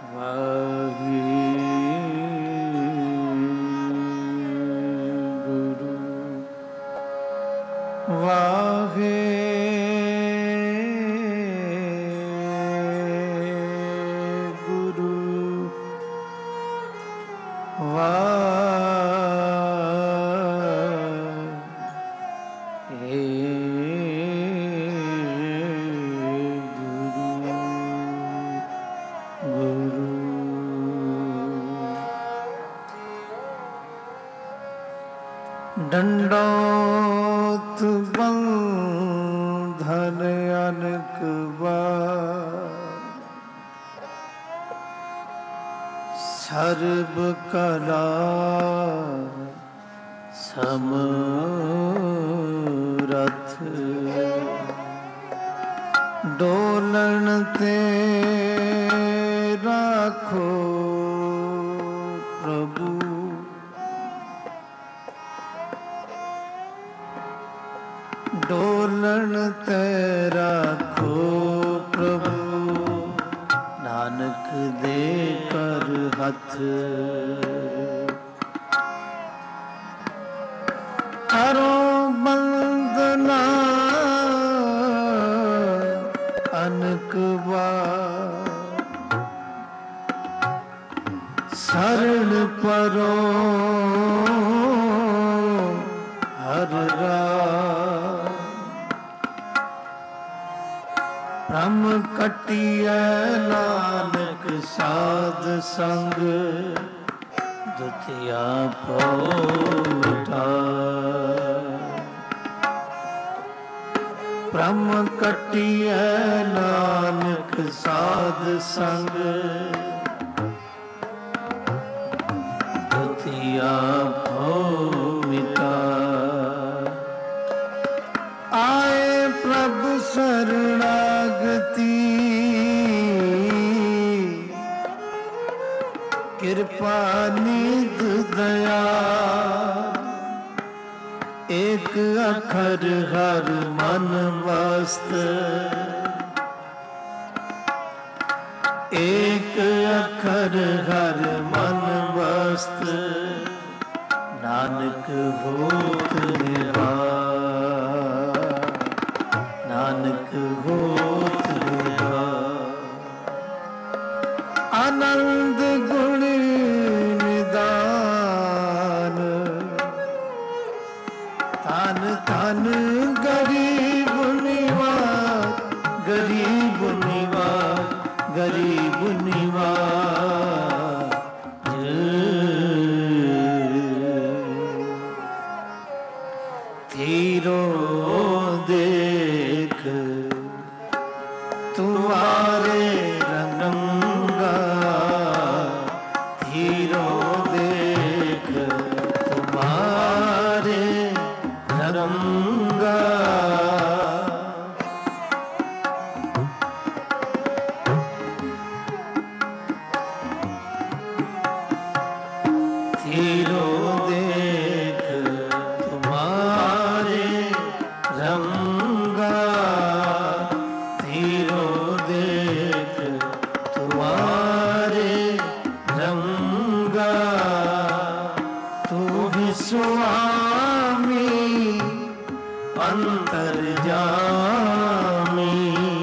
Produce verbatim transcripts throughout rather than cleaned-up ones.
वाहे गुरु वाहे गुरु वाहे गुरु दंडोत बंधन अनक बार सर्व कला समरथ डोलन ते राखो प्रभु डोलन ते राखो प्रभु नानक दे कर हथ करो बंदना अनक बार शरण परो हर राम ब्रह्म कटिया नानक साध संग दुतिया पोटा ब्रह्म कटिया नानक साध संग दुतिया भोमिता आए प्रभु शरणागति कृपा निध दया एक अखर हर मन मस्त एक अखर हर मन मस्त नानक होत निवार नानक होत आनंद गुण निदान तन तन गरीब निवार गरीब निवार गरीब निवार तीरो देख तुम्हारे रंगा तीरो देख तुम्हारे रंगा तीरो देख तुम्हारे रंगा तीरो देख तुम्हारे रंगा तू भी स्वामी अंतर्यामी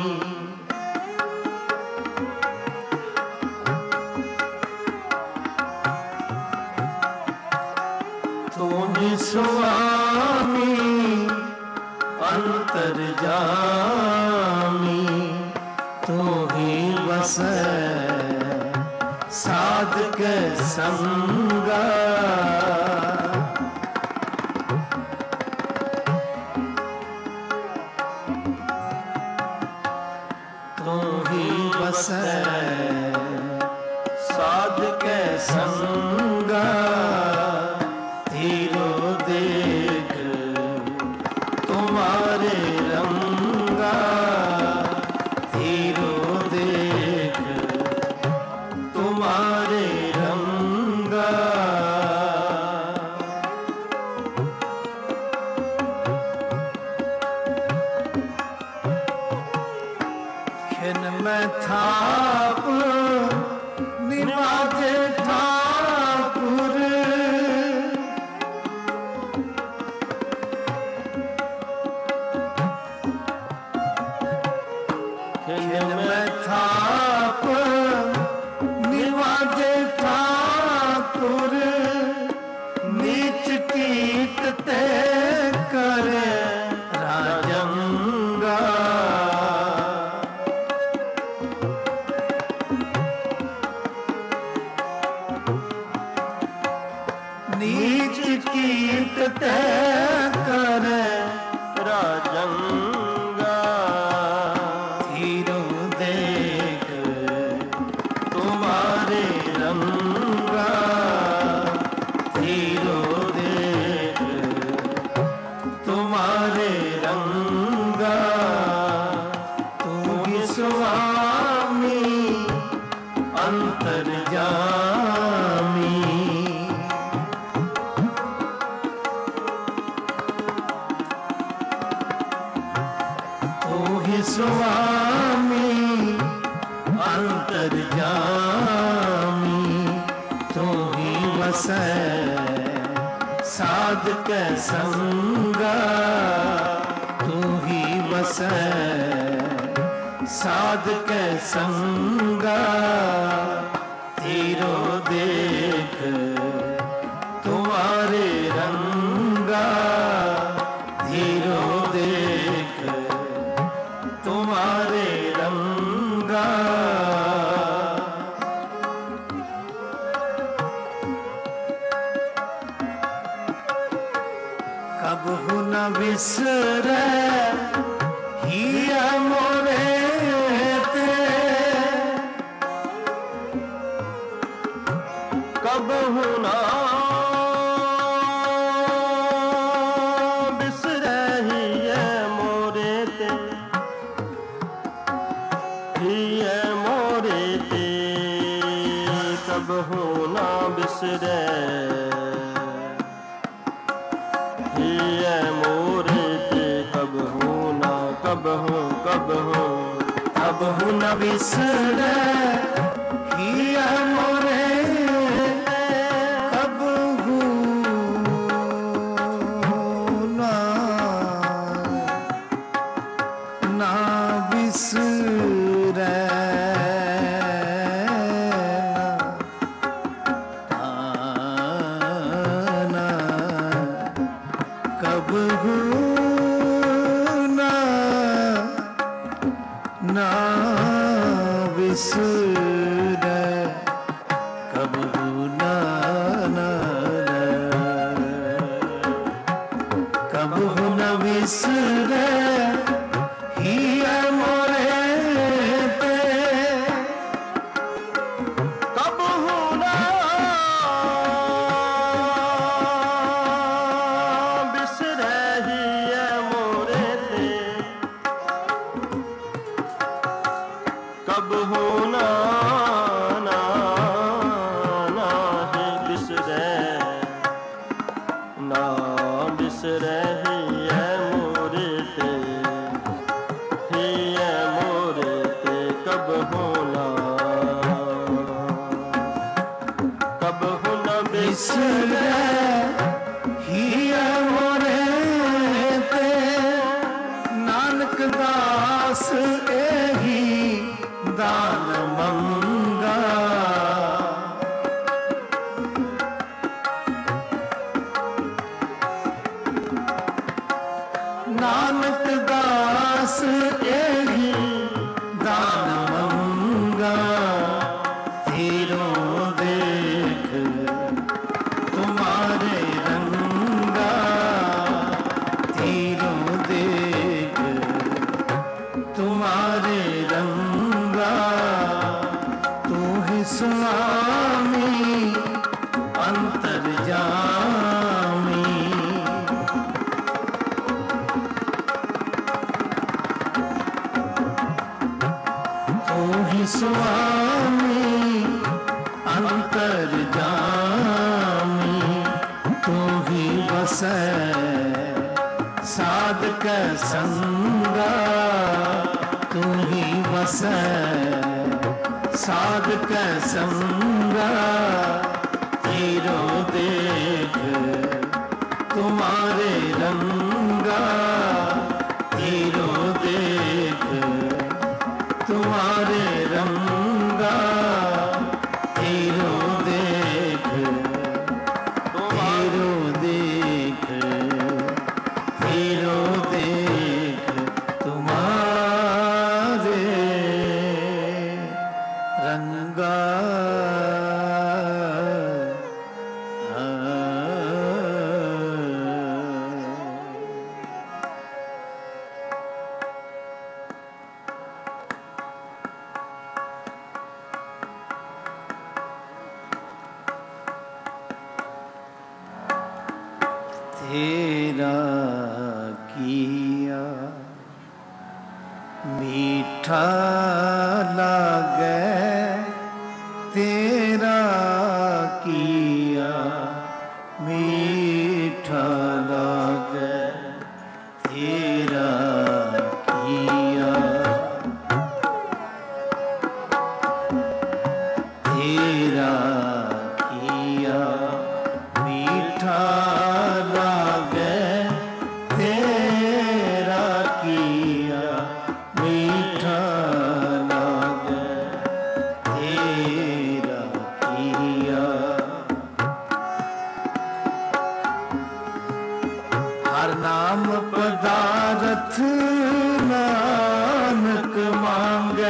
तू भी स्वामी अंतर्यामी तू ही बसे साधक संगा तू ही बसे साधक संगा तीरो देख तुम्हारे रंगा तीरो देख तुम्हारे रंगा खिन में थाप तय करे राजंगा। धीरो देख तुम्हारे रंगा, धीरो देख तुम्हारे रंगा। तू ही स्वामी अंतर्यामी, तू ही स्वामी अंतर्यामी। तू ही वसै साधक संगा, तू ही वसै साधक संगा। धीरो देख तुम्हारे रंगा, धीरो देख तुम्हारे रंगा। कबहु न बिसरै हिया मोरे ते, कबहु ना बिसरै हिय मोरे ते, हिय मोरे ते। कबहु ना बिसरै हिय मोरे ते। कबहु ना, कबहु कबहु कबहु न बिसरै हिया मोरे ते, कबहु न ना बिसरै ना, कबहु ना ना बिसरै, कबहु ना ना कबहु न बिसरै हिया मोरे ते, कबहु ना बिसरै हिय मोरे ते। कबहु ना ना ना ही बिसरै, ना बिसरै हिय मोरे ते, हिय मोरे ते। कबहु ना, कबहु न बिसरै हिया मोरे ते। नानक दास एही दान मंगा, नानक दास एही दान मंगा। धीरो देख तुम्हारे रंगा, धीरो देख तुम्हारे रंगा। तू ही स्वामी अंतर्यामी, तू ही स्वामी अंतर्यामी। तू ही वसै साधक संगा, तू ही वसै साधक संगा। धीरो देख तुम्हारे रंगा, धीरो देख तुम्हारे रंगा। धीरो देख, धीरो देख, धीरो देख तुम्हारे रंगा। तेरा किया मीठा लागे, तेरा किया मीठा लागे, तेरा किया। हर नाम पदारथ नानक मांगे,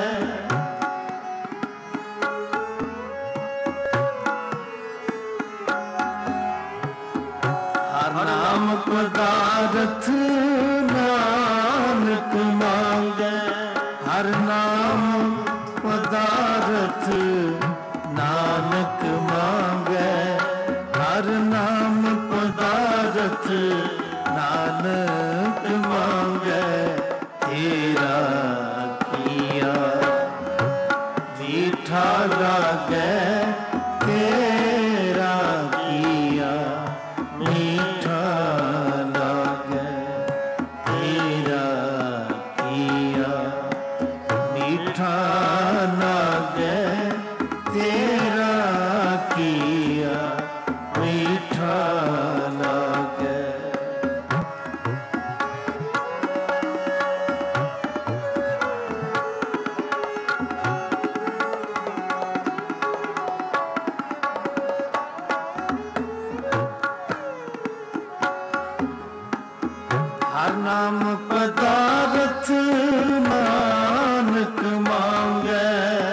हर नाम पदारथ नानक मांगे, हर नाम पदारथ नानक मांगे, हर नाम पदारथ नानक मांगे, तेरा किया मीठा लागे, तेरा किया मीठा लागे, तेरा किया मीठा लागे, तेरा किया मीठा लागे। हर नाम पदारथ नानक मांगे,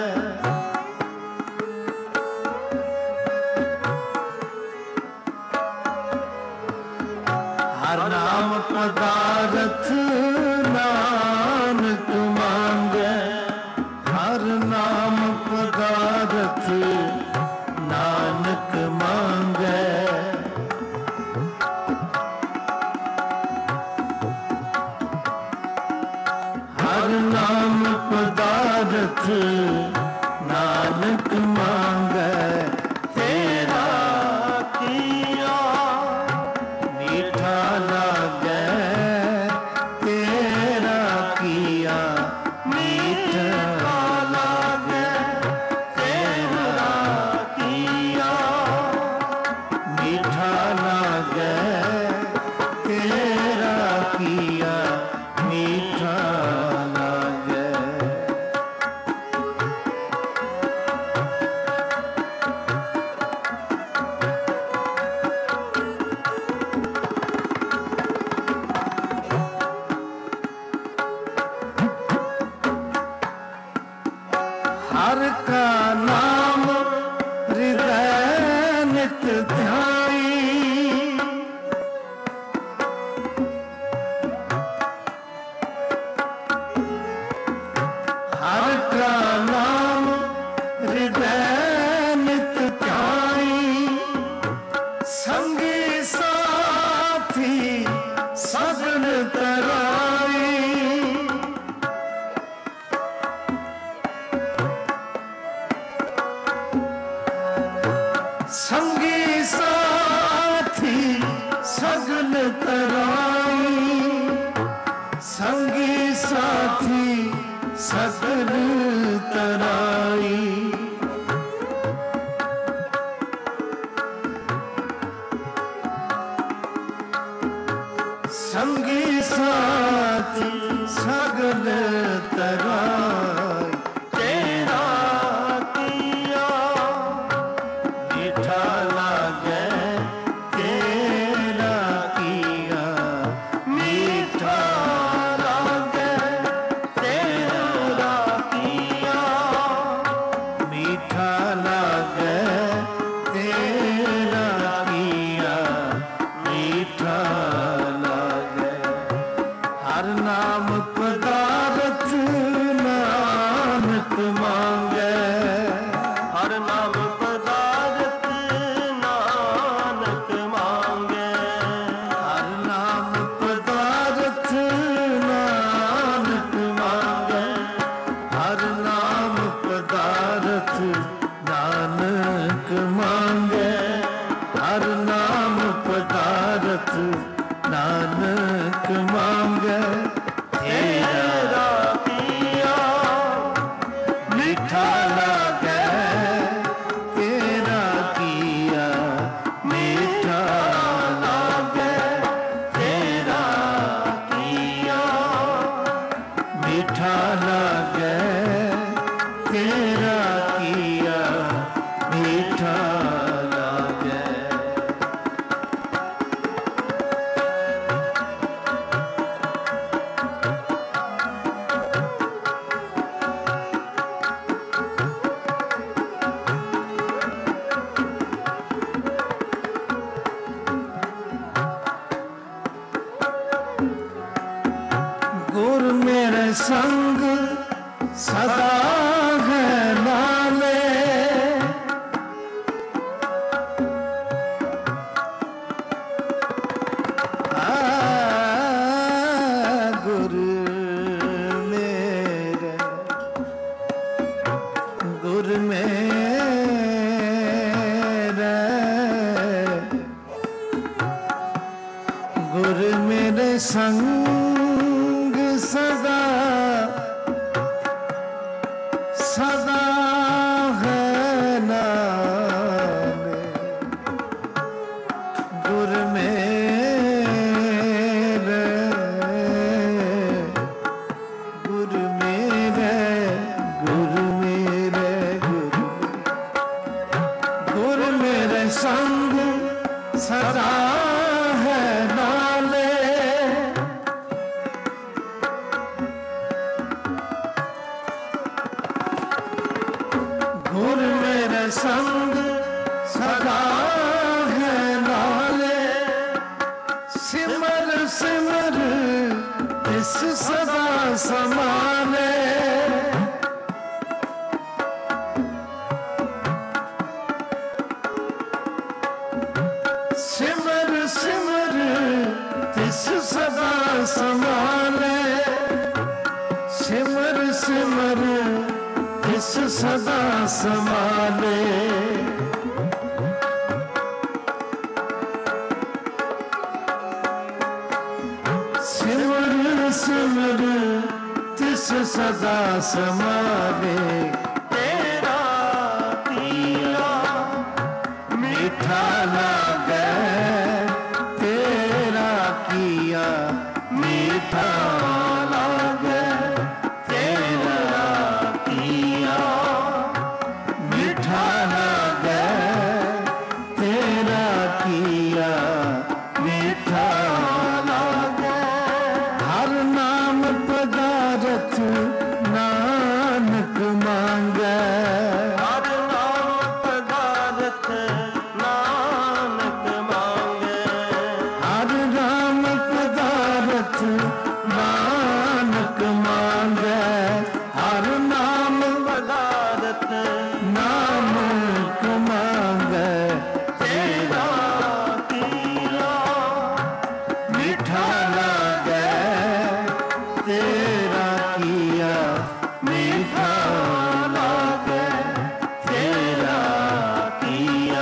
हर नाम पदारथ नानक मांगे, हर नाम पदारथ नानक मांगे, हर नाम पदारथ नानक मांगे, तेरा किया मीठा लागे, तेरा किया मीठा लागे, तेरा किया मीठा लागे, तेरा किया मीठा लागे। हर का नाम हृदय नित ध्याई, हर का नाम हृदय नित ध्याई, संगी साथी सगन तराई, संगी साथी सगन तराई, संगी साथी सगन तराई, संगी साथी सगन तराई, तेरा किया मीठा लागे, तेरा किया मीठा लागे, तेरा किया मीठा लागे, तेरा किया मीठा लागे। हर नाम पदारथ नानक मांगे, हर नाम पदारथ नानक मांगे, हर नाम पदारथ नानक मांगे, हर नाम पदारथ नानक मांगे, हर नाम पदारथ नानक मांगे, तेरा किया मीठा लागे, संग सदा सदा है नाले गुर मेरे गुर मेरे गुर मेरे गुर गुर मेरे संग सदा है नाले गुर मेरे संग सदा है नाले सिमर सिमर इस सदा समाने सिमर सिमर इस सदा समाने सिमर सिमर इस सदा समाने सिमर सिमर तिस सदा समाने तेरा किया मीठा लागे तेरा किया मीठा लागे तेरा किया मीठा लागे तेरा किया मीठा लागे हर नाम पदारथ नानक मांगे हर नाम पदारथ नानक मांगे हर नाम पदारथ नानक मांगे हर नाम पदारथ नानक मांगे तेरा किया मीठा लागे तेरा किया मीठा लागे तेरा किया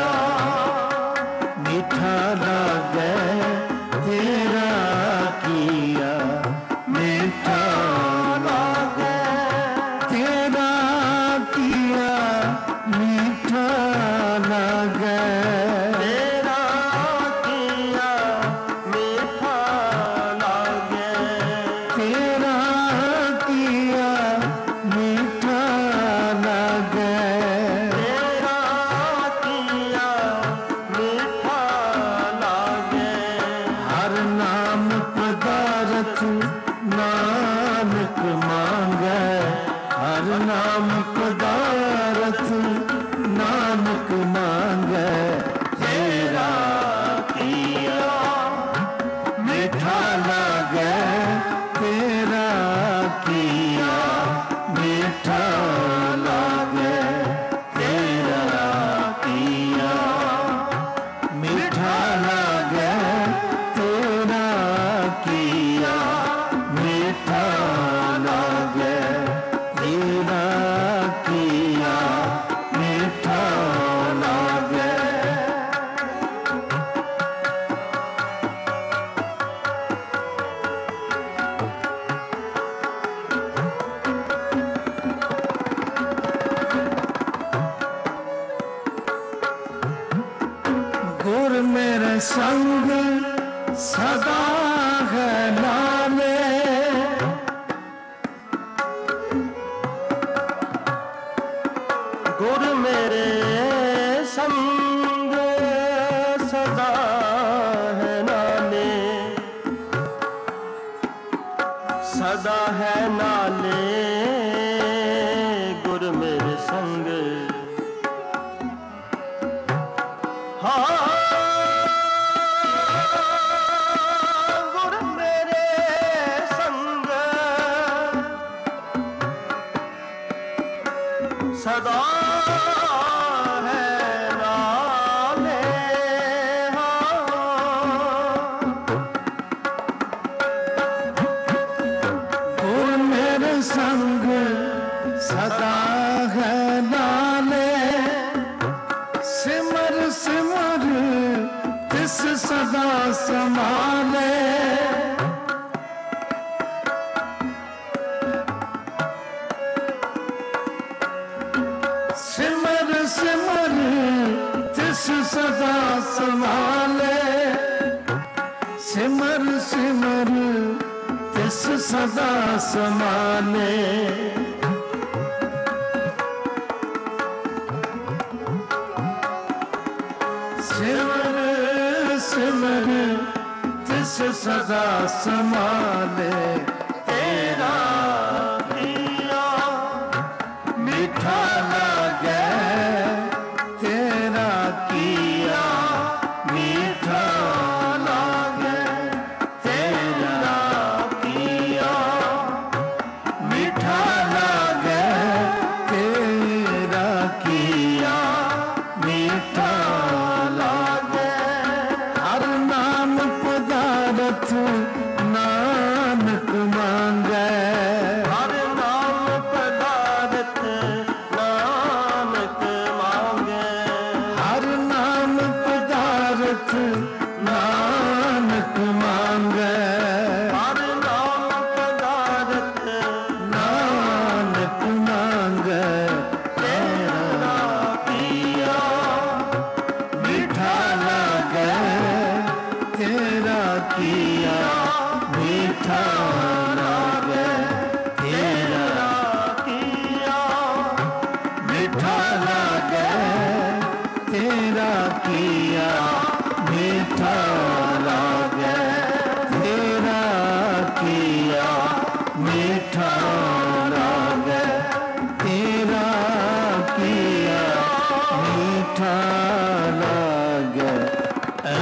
मीठा लागे तेरा किया मीठा लागे तेरा किया मीठा लागे तेरा किया मीठा लागे तेरा किया मीठा लागे तेरा किया मीठा लागे हर नाम पदारथ नानक मांगे हर नाम पदारथ नानक मांगे तेरा किया मीठा लागे तेरा किया मीठा लागे तेरा किया मीठा लागे तेरा किया मीठा लागे तेरा किया मीठा लागे गुर मेरे संग सदा है नाले गुर मेरे संग सदा है नाले सदा है नाले गुर मेरे संग हाँ गुर मेरे संग सदा है नाले हाँ गुर मेरे संग सदा है नाले सिमर सिमर तिस सदा समाले सदा समाने सिमर सिमर तिस सदा समाने तेरा दिया मीठा लागे तेरा किया मीठा लागे तेरा किया मीठा लागे तेरा किया मीठा लागे हर नाम पदार्थ नानक मांगे हर नाम पदार्थ नानक मांगे हर नाम पदार्थ नानक मांगे हर नाम पदार्थ नानक मांगे तेरा पिया मीठा लागे तेरा किया मीठा लागे तेरा किया मीठा लागे तेरा किया मीठा लागे तेरा किया मीठा लागे तेरा किया मीठा लागे ऐ।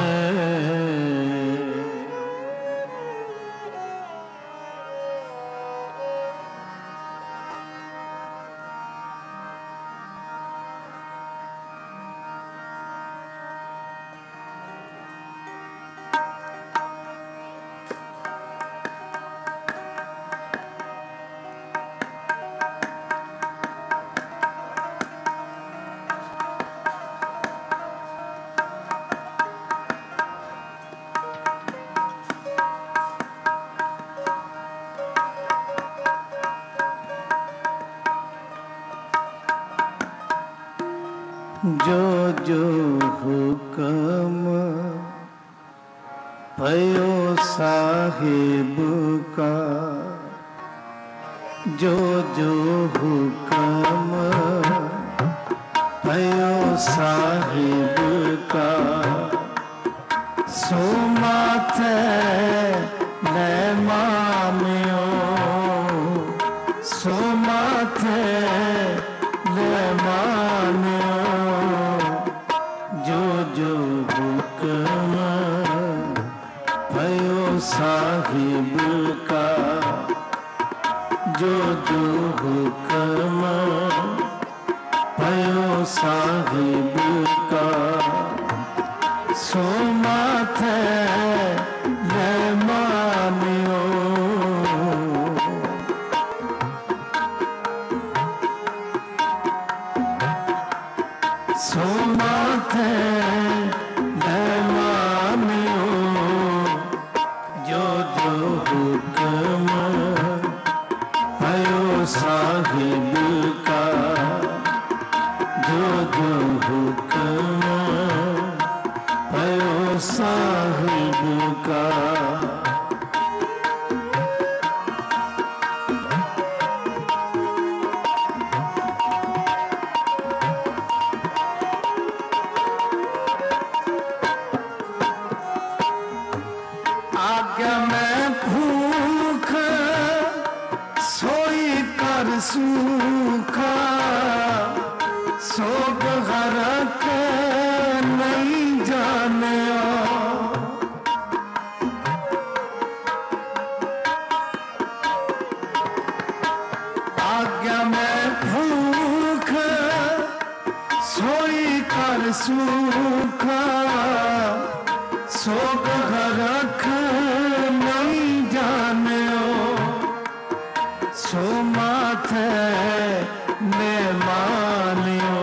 जो जो हुक्म भयो साहिब का जो जो हुक्म भयो साहिब का सो माथे न मानियो सो माथे न मानियो जो जो हुक्म भयो साहिब का जो जो हुक्म भयो साहिब का सो माथे न मानियो सो माथे न मानियो जो जो हुक्म भयो साहिब का जो जो हुक्म भयो साहिब का आज्ञा में भूख सोई कर सूखा सोग हरक नहीं जाने आज्ञा में भूख सोई कर सूखा सोग हरक नहीं जाने सो माथे ने मानियो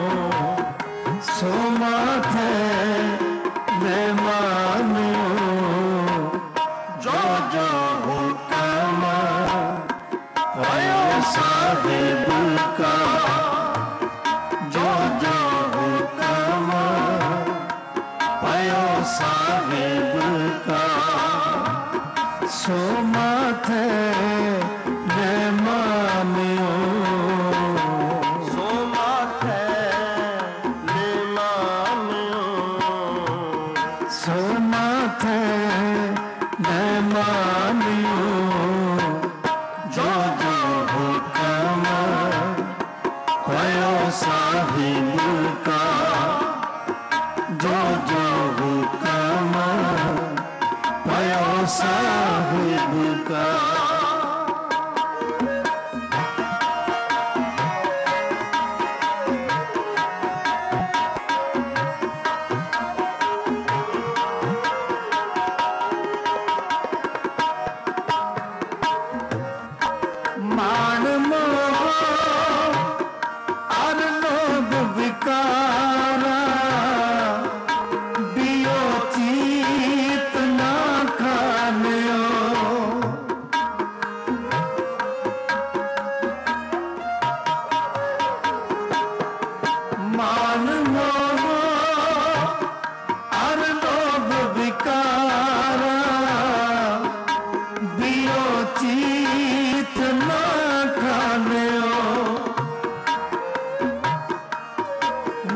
सो माथे ने मानियो जो जो हुक्म भयो साहिब का जो जो हुक्म भयो साहिब का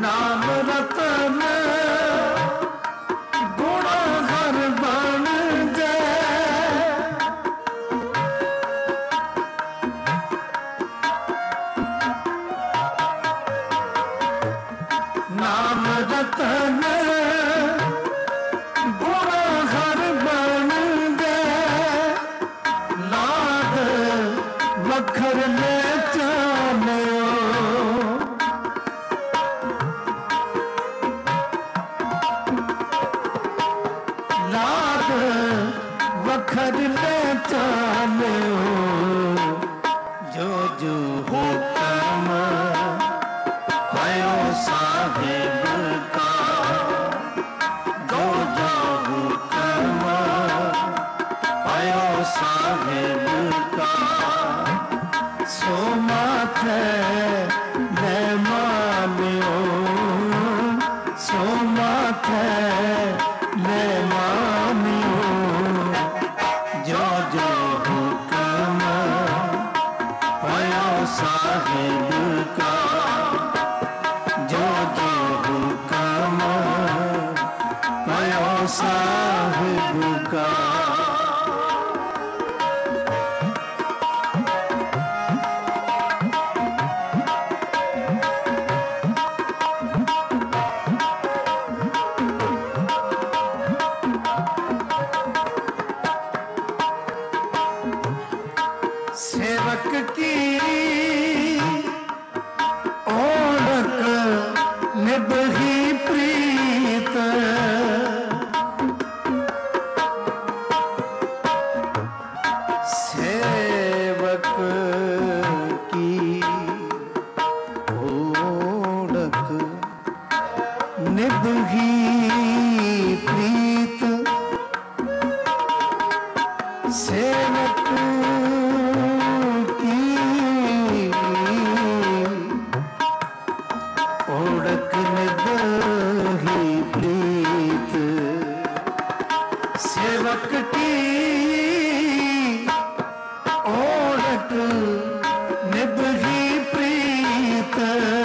नाम रतन गुण हर बन जाए। नाम रतन गुण हर बन जाए। लाग वखर ले चालियो। लाग वखर ले चालियो। जो जो हुक्म भयो साहिब का। जो जो हुक्म भयो साहिब का। सो माथे ले मानियो। सो माथे ले मानियो। जो जो हुक्म भयो साहिब का। जो जो हुक्म भयो साहिब का। सेवक की ओढ़क निभही प्रीत। सेवक की ओढ़क निभही प्रीत। सेवक ओढ़क निभही प्रीत। सेवक की ओढ़क निभही प्रीत।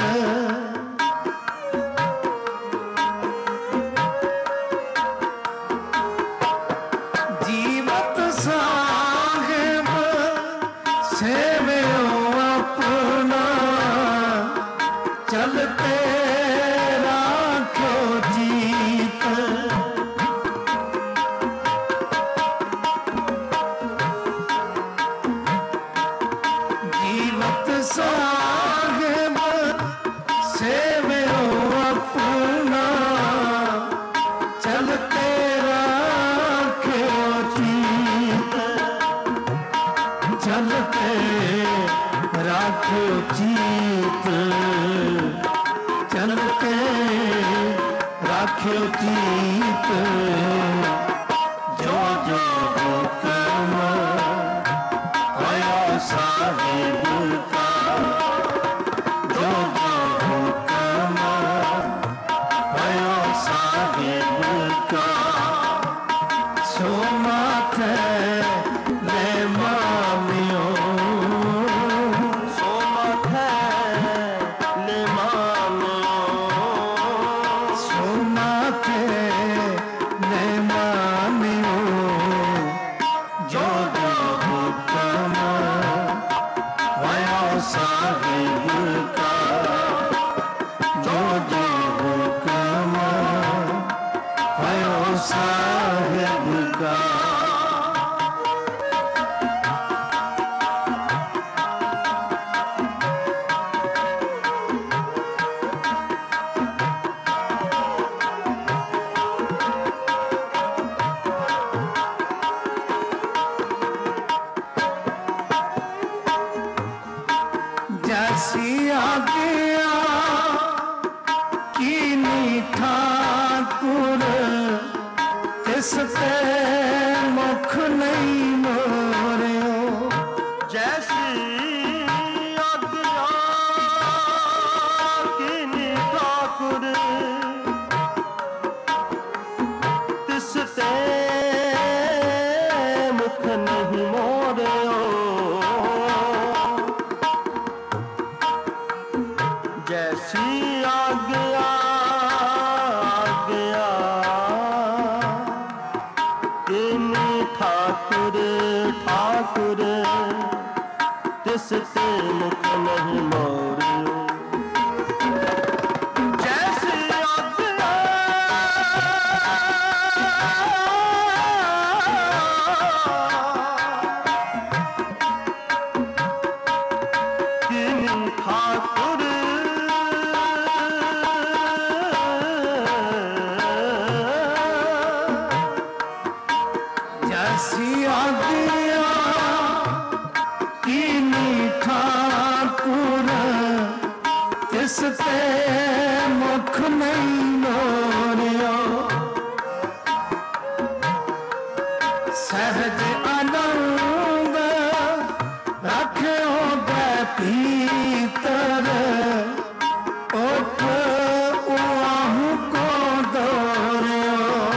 जीवत साहिब सेवयो अपना। चलते राखो जीत। जीवत साहिब सेवयो अपना। चलते राखो जीत। चलते राखो जीत। चलते राखो जीत। जो जो हुक्म भयो साहिब का। जो जो हुक्म भयो साहिब का। सो माथे ले मानियो। सो माथे ले मानियो। सो माथे ले मानियो। जो जो हुक्म भयो साहिब का। जो जो हुक्म भयो साहिब का। जैसी आज्ञा कीनी ठाकुर। तिस ते मुख नहीं मोरियो। जैसी आज्ञा कीनी ठाकुर। तिस ते मुख नहीं मोरियो। जैसी आज्ञा तिसते मुख नहीं मोरियो। जैसी आज्ञा कीनी ठाकुर जैसी आज्ञा कीनी ठाकुर तिसते मुख नहीं मोरियो। सहज आनंद रखियो भीतर उठ उआहू को दौड़ियो।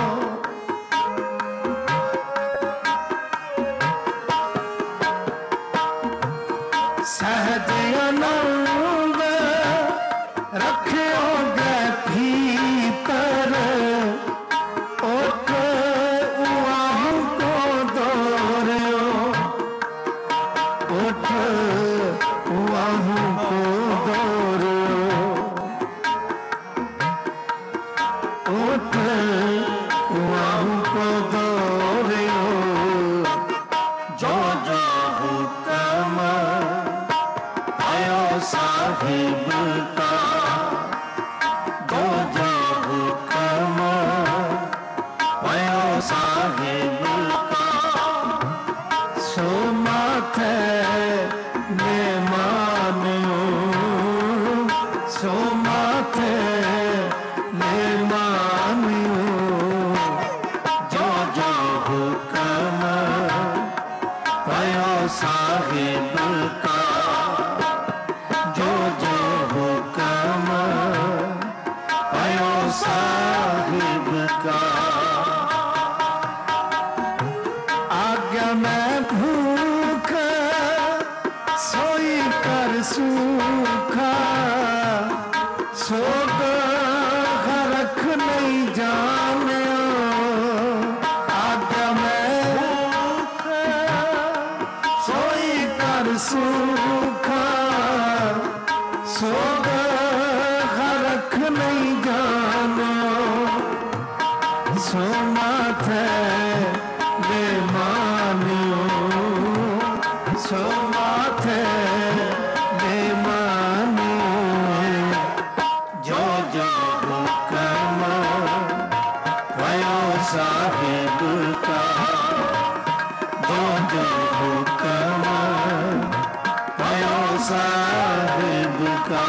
सहज आनंद रखियो भीतर उठ उआहू को दौड़ियो। उठ उआहू को दौड़ियो। उठ उआहू को दौड़ियो। जो जो हुक्म आयो साहिब का, जो जो हुक्म आयो साहिब का, सो माथे ने मानियो। सो माथे ने मानियो। जो जो हुक्म आयो साहिब का, जो जो हुक्म आयो साहिब का। आज्ञा में भूख सोई कर सूखा। सोग हरख नहीं जानियो। आज्ञा में भूख सोई कर सूखा। सोग हरख नहीं जानियो। सो माथे ने मानियो। सो माथे ने मानियो। जो जो हुक्म आयो साहिब का, जो जो हुक्म आयो साहिब का।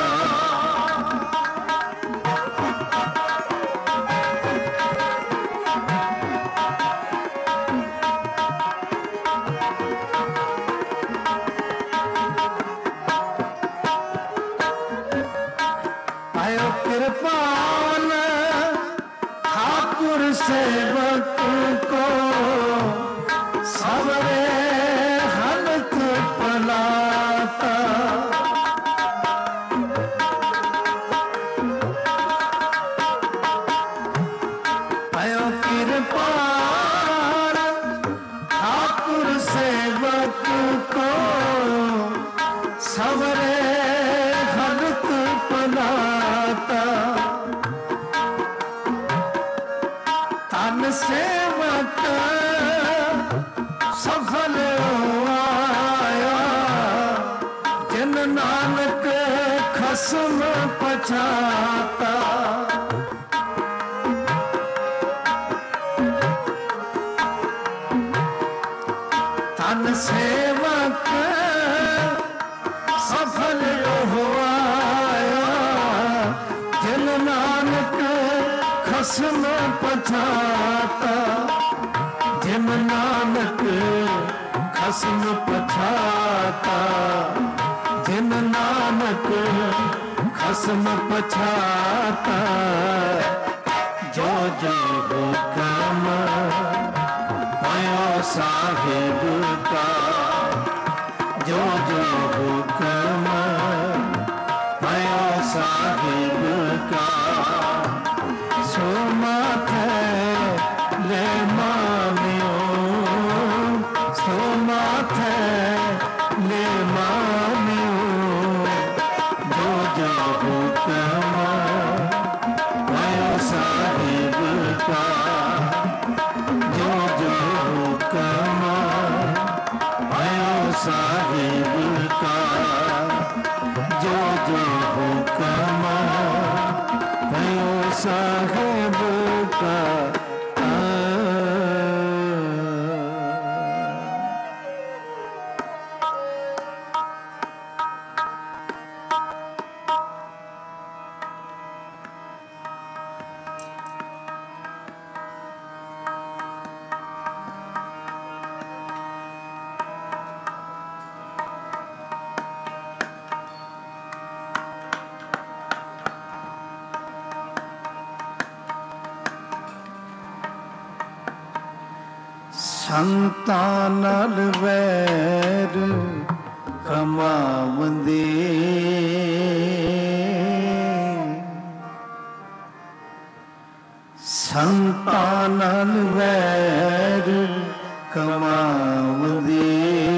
आयो कृपान ठाकुर सेवक को सबरे हलक पलाता। आयो कृपान ठाकुर सेवक को सबरे हलक पलाता। तन सेवक सफल आया। जिन नानक खसम पछाता। तन सेवक सफल हुआया। जिन नानक खसम पछाता। जिन नानक खसम पछाता। जिन नानक खसम पछाता। जो जो हुक्म आयो साहिब का, जो जो हुक्म आयो साहिब का। सो माथे ले मानियो। सो माथे ले मानियो। साहेब का ਸੰਤਾਂ ਨਾਲ ਵੈਰ ਕਮਾਵੰਦੇ ਸੰਤਾਂ ਨਾਲ ਵੈਰ ਕਮਾਵੰਦੇ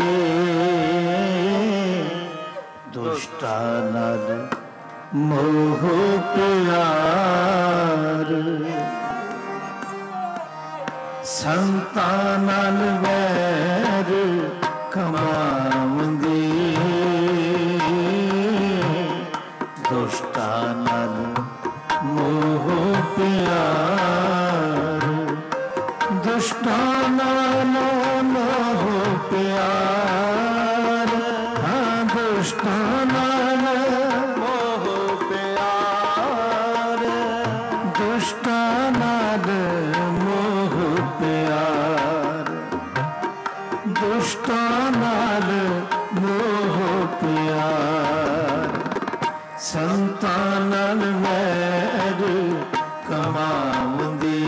ਦੁਸ਼ਟਾਂ ਨਾਲ ਮੋਹ ਪਿਆਰ ਸੰਤਾਂ ਨਾਲ ਵੈਰ ਕਮਾਵੰਦੇ ਦੁਸ਼ਟਾਂ ਨਾਲ ਮੋਹ ਪਿਆਰ ਦੁਸ਼ਟਾਂ ਨਾਲ ਮੋਹ ਪਿਆਰ ਹਾਂ ਦੁਸ਼ਟਾਂ ਨਾਲ ਮੋਹ ਪਿਆਰ ਦੁਸ਼ਟਾਂ ਨਾਲ ਦੁਸ਼ਟਾਂ ਨਾਲ ਮੋਹ ਪਿਆਰ ਸੰਤਾਂ ਨਾਲ ਵੈਰ ਕਮਾਵੰਦੇ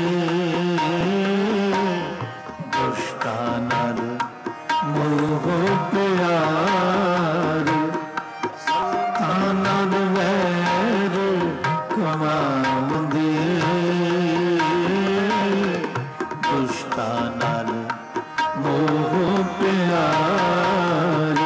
ਦੁਸ਼ਟਾਂ ਨਾਲ ਮੋਹ ਪਿਆਰ ਸੰਤਾਂ ਨਾਲ ਵੈਰ ਕਮਾਵੰਦੇ ਦੁਸ਼ਟਾਂ ਨਾਲ ਮੋਹ ਪਿਆਰੇ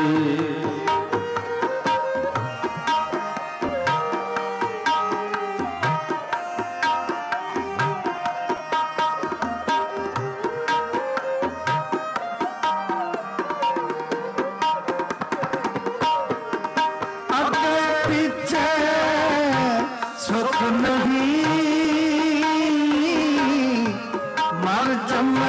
ਅੱਗੇ ਪਿੱਛੇ ਸੁਖ ਨਹੀਂ ਮਰ ਜੰਮੇ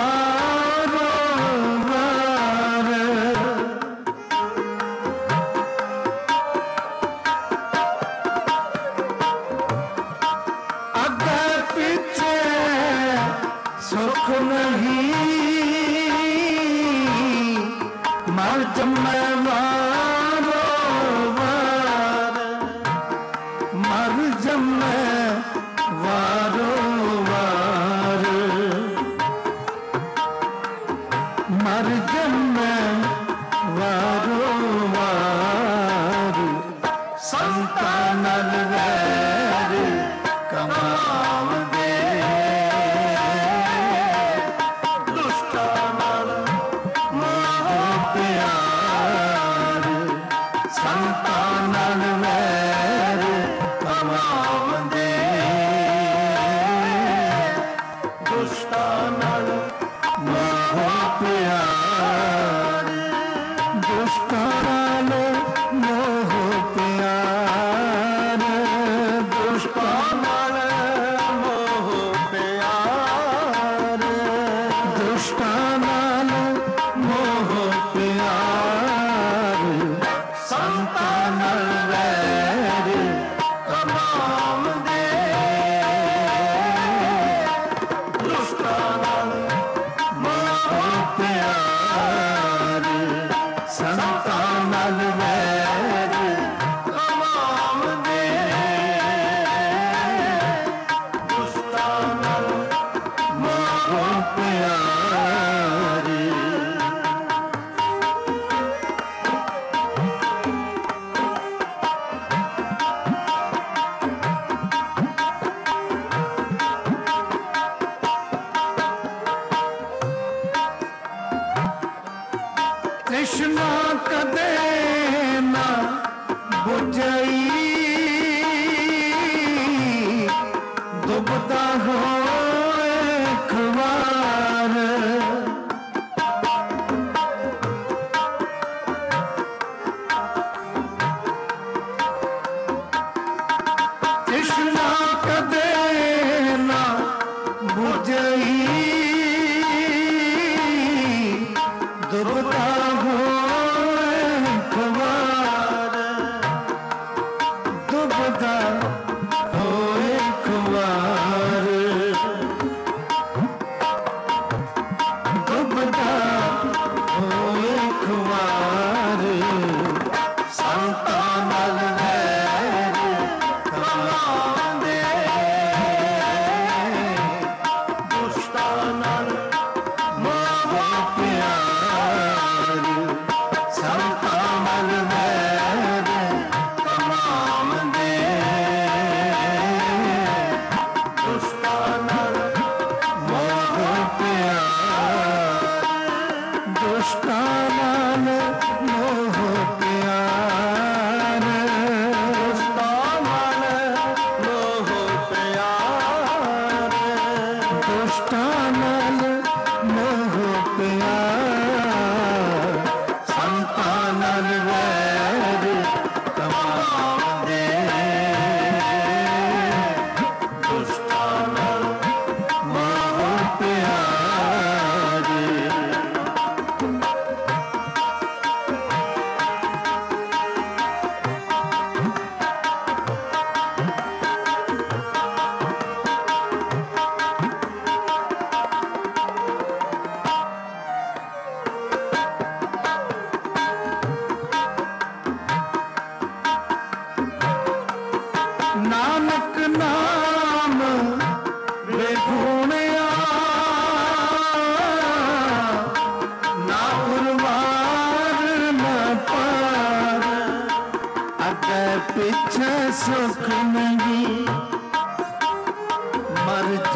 ਸੁਖ ਨਹੀਂ ਮਰ ਜੰਮੇ ਵਾਰੋ ਵਾਰ ਮਰ ਜੰਮੇ ਵਾਰੋ ਵਾਰ ਮਰ ਜੰਮੇ ਵਾਰੋ ਵਾਰ ਸੰਤਾਂ ਨਾਲ ਵੈਰ ਕਮਾਵੰਦੇ ਸੰਤਾਂ ਨਾਲ ਵੈਰ ਕਮਾਵੰਦੇ ਦੁਸ਼ਟਾਂ ਨਾਲ ਮੋਹ ਪਿਆਰ ਦੁਸ਼ਟਾਂ ਨਾਲ ਮੋਹ ਪਿਆਰ ਦੁਸ਼ਟਾਂ ਨਾਲ ਮੋਹ ਪਿਆਰ ਦੁਸ਼ਟਾਂ ਨਾਲ ਮੋਹ ਪਿਆਰ ਸੰਤਾਂ ਨਾਲ ਵੈਰ ਕਮਾਵੰਦੇ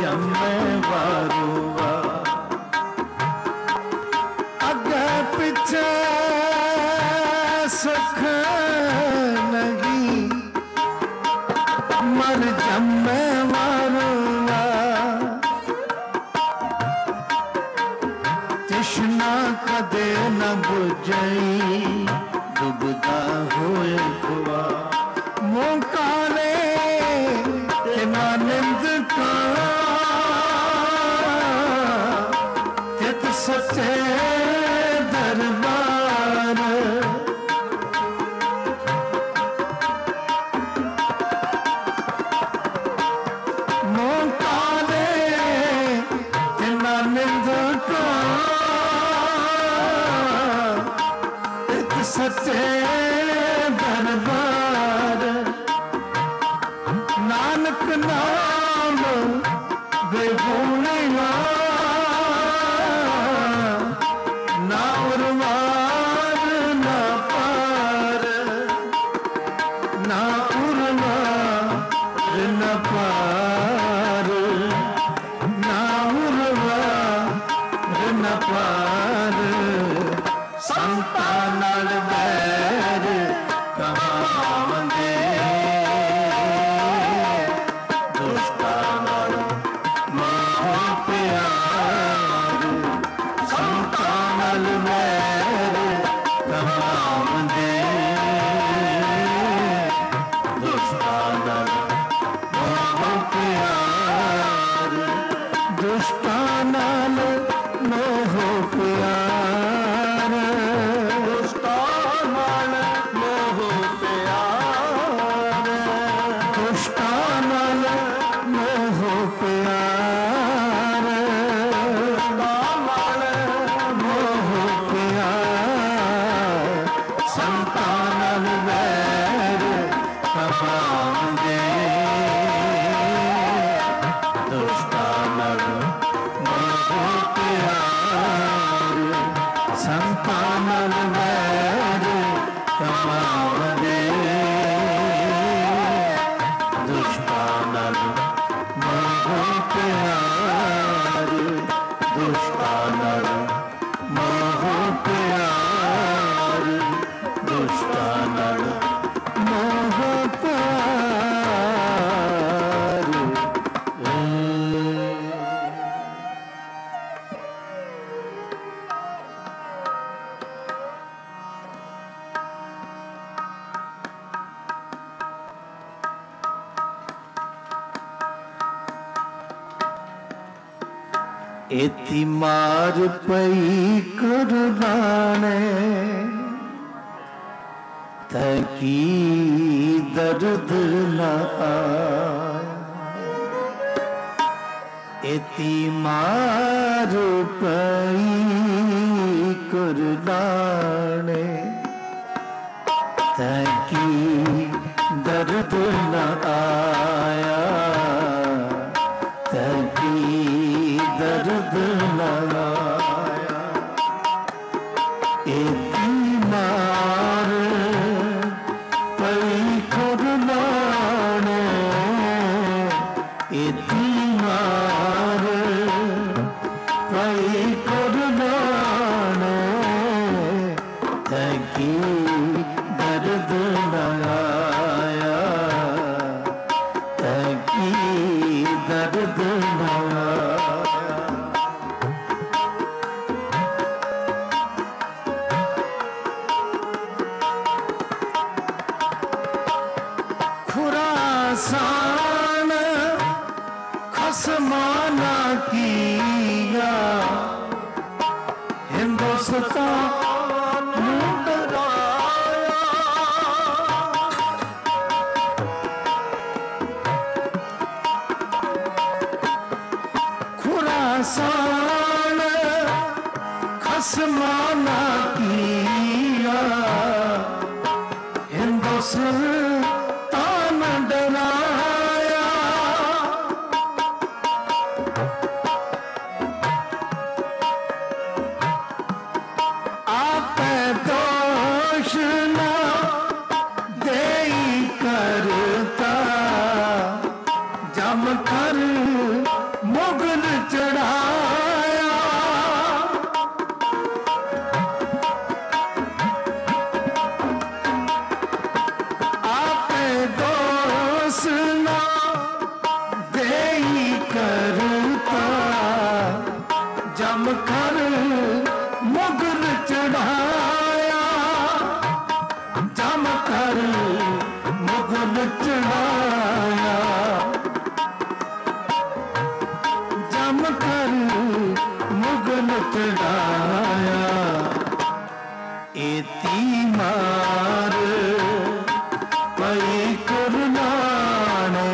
जमे वारुआ अगे पीछे सुख नहीं मर जमे वारुआ तृष्णा कदे न बुझई डूबदा होए खुआ मोकाले के नानंद का तित सच्चे दरबार मोकाले के नानंद का तित सच्चे दरबार नानक नाम बेगुनिया ना उर्वार ना पार ना उर्वार न पार ना उर्वार न पार संता नाल बैर कहावंदे दुष्टानल मोह प्यार दुष्टानल मोह प्यार दुष्टानल मोह प्यार दुष्टानल मोह प्यार संतानल वैर कमांदे दुष्टानल संतानल वैर कमावदे दुष्टानल मोह प्यार दुष्टानल मोह प्यार दुष्टानल मोह प्यार एती मार पई कुर्बाने तकी दर्द न आया एती मार पई कुर्बाने तकी दर्द न आया तकी दर्द लगाया एती मार पई कुर्बाने एती मार पई कुर्बाने तकी दर्द लगाया तकी दर्द लगाया खुरासान खसमाना किया हिंदुस्तान डराया खुरासान खसमाना किया हिंदुस्तान डराया आप दोष न देई करता जम कर मुगल चढ़ाया, आपे दोष ना देई करता, जम कर मुगल चढ़ाया, जम कर मुगल चढ़ाया, जम कर मुगल चढ़ाया। एती मार पई कुर्बाने,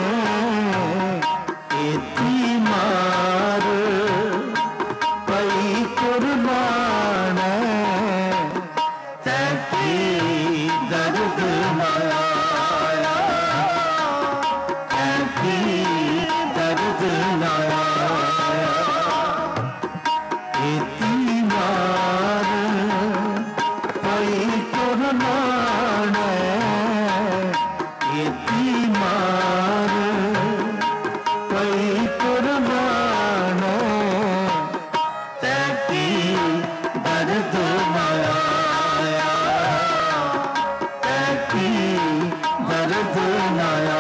एती मार पई कुर्बाने, तैती दर्द माया, तैती दर्द माया। एती मार पई कुर्बाने, एती मार पई कुर्बाने, तैती दर्द माया, तैती दर्द माया।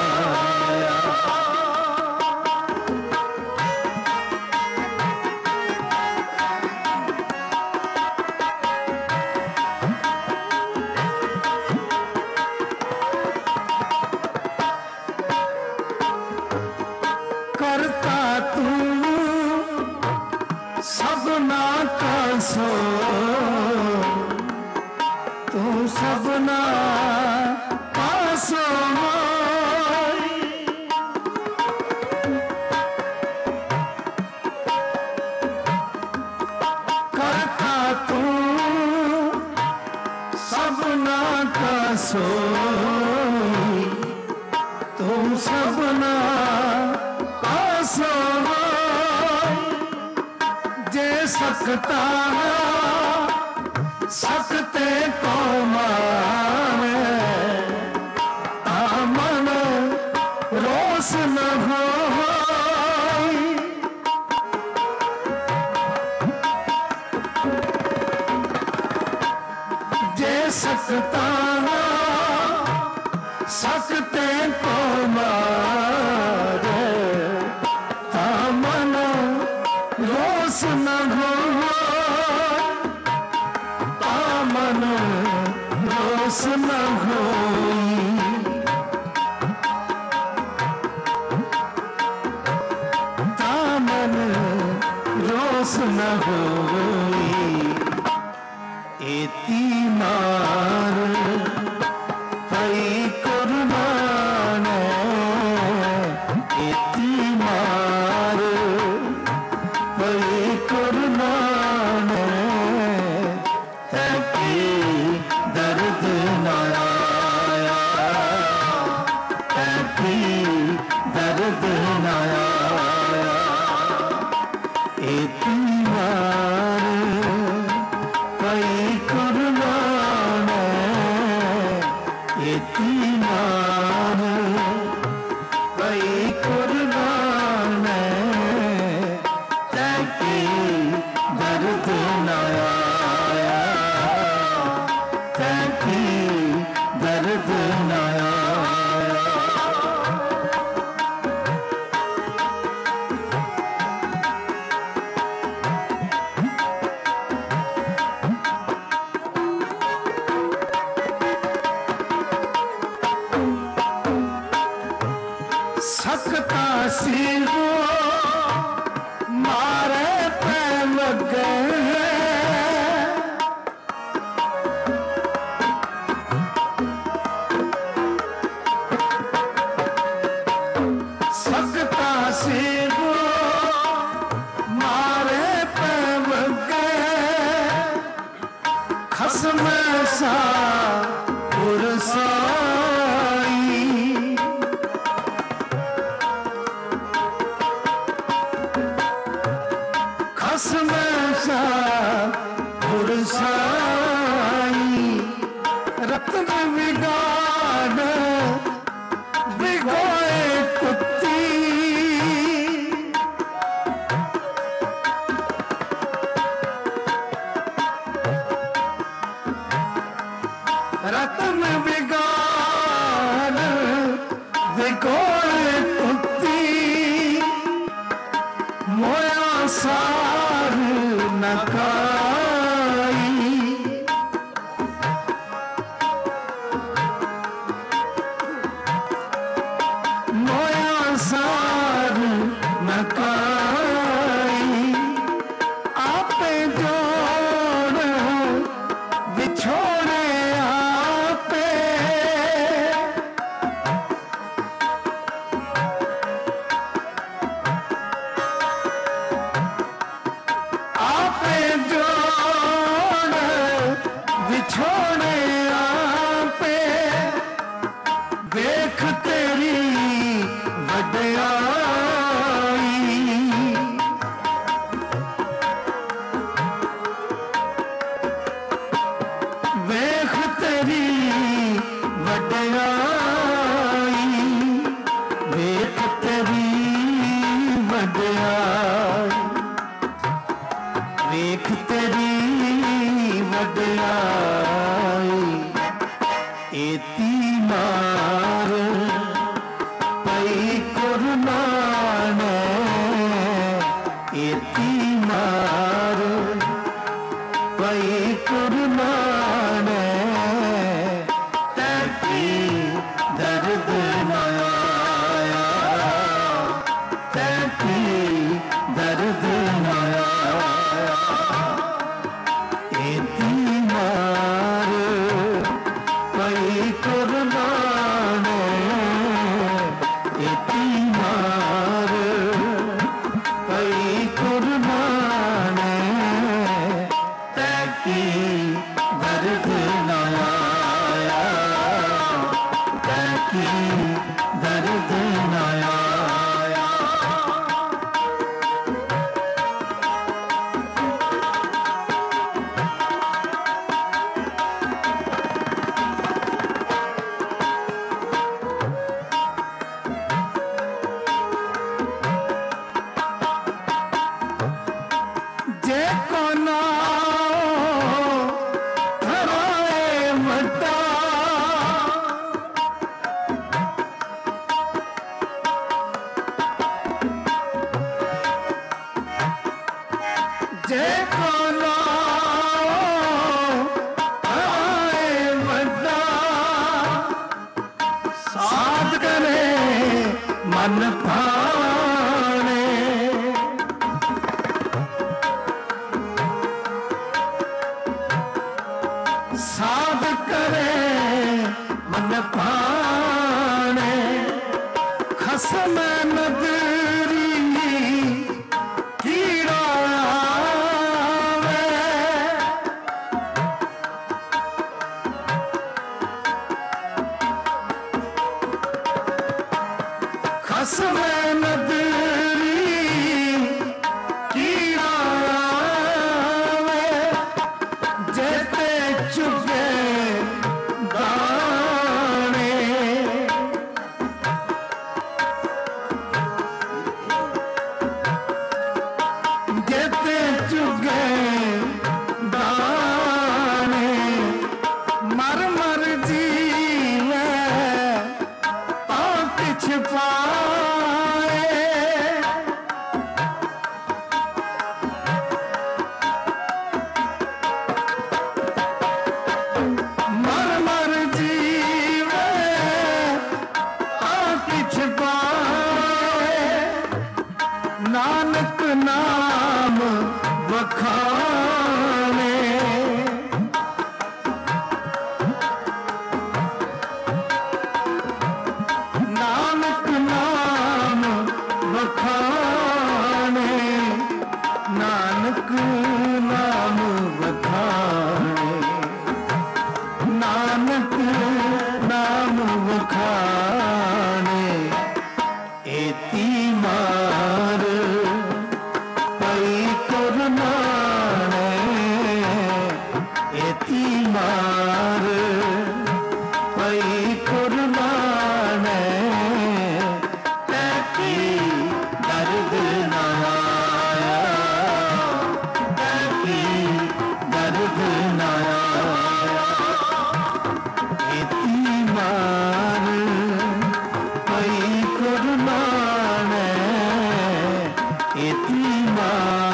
करता तू सबना का सो, तू सबना का सो, करता तू सबना का सो, तू सबना जे सकता सकते को मारे, आमन रोस न हो, जे सकता सकते को मारे, आमन रोस न हो, आमन रोस न होई, आमन रोस न होई। एती मार पई कुर्बाने, एती मार पई कुर्बाने, तैती दर्द नाया, तैती दर्द नाया। एती मार पई कुर्बाने, एती मार पई कुर्बाने, तैती दर्द नाया, तैती दर्द नाया। सकता सी वो मारे पे लगे, सकता सी वो मारे पे लगे, खसम सा पुरसाई, खसम सा पुरसाई, रत्न बिगाड़ बिगोए कुत्ती, सार न काई, मोया सार न काई, आपे जोड़ बिछोड़े आपे, आपे जोड़ बिछोड़े आपे, देख तेरी वड्याई, देख तेरी वड्याई, देख तेरी वड्याई, देख तेरी वड्याई, एती मार पई कुर्बान, एती मार पई कुर्बान, तैती दर्द न आया, तैती दर्द न आया, एती मार पई कुर्बान, एती मार पई कुर्बान, तैती दर्द न आया, तैती दर्द न आया। जे को नाम हराए वड्डा, जे को नाम हराए वड्डा, साध करे मन भाने, साध करे मन भाने, खसम नदरी कीड़ा आवे, खसम नदरी कीड़ा आवे, जेते चुगे दाने, जेते चुगे दाने, मर मर जीवे पाक छिपाए, मर मर जीवे पाक छिपाए, नानक नाम वखाने, नानक नाम वखाने, नानक नाम वखाने, नानक नाम वखाने, एती मार पई कुर्बान, एती मार पई कुर्बान, तैती दर्द न आया, तैती दर्द न आया, एती मार पई कुर्बान, एती मार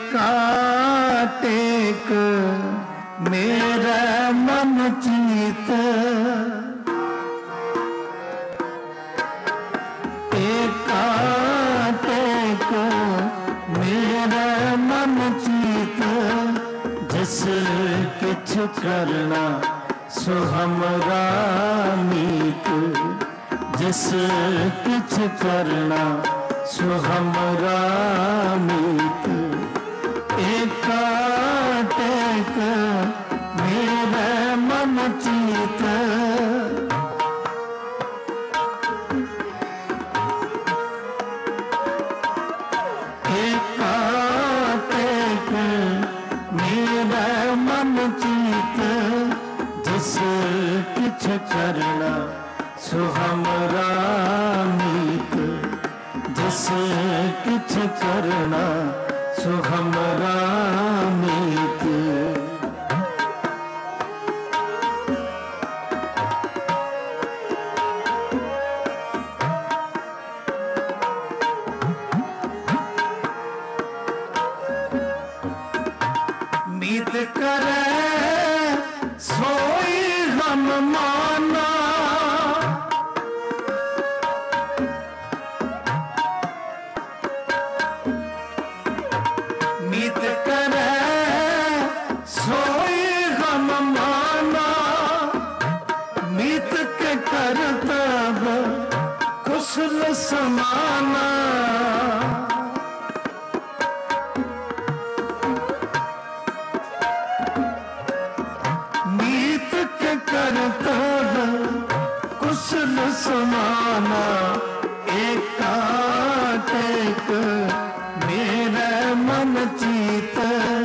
एकाटेक मेरा मन चित एकाटेक मेरा मन चित जिस किछ करना सो हमरा मीत जिस किछ करना सो हमरा मीत एकाटेक मेरा मन चित एकाटेक मेरा मन चित जिस किछ करना सो हमरा मीत जिस किछ करना सो हमरा मीत मीत करे सोई हम माना मीत करे सोई हम माना मीत के करतब कुशल समाना मीत के करतब कुशल समाना एकाटेक मेरा मन चित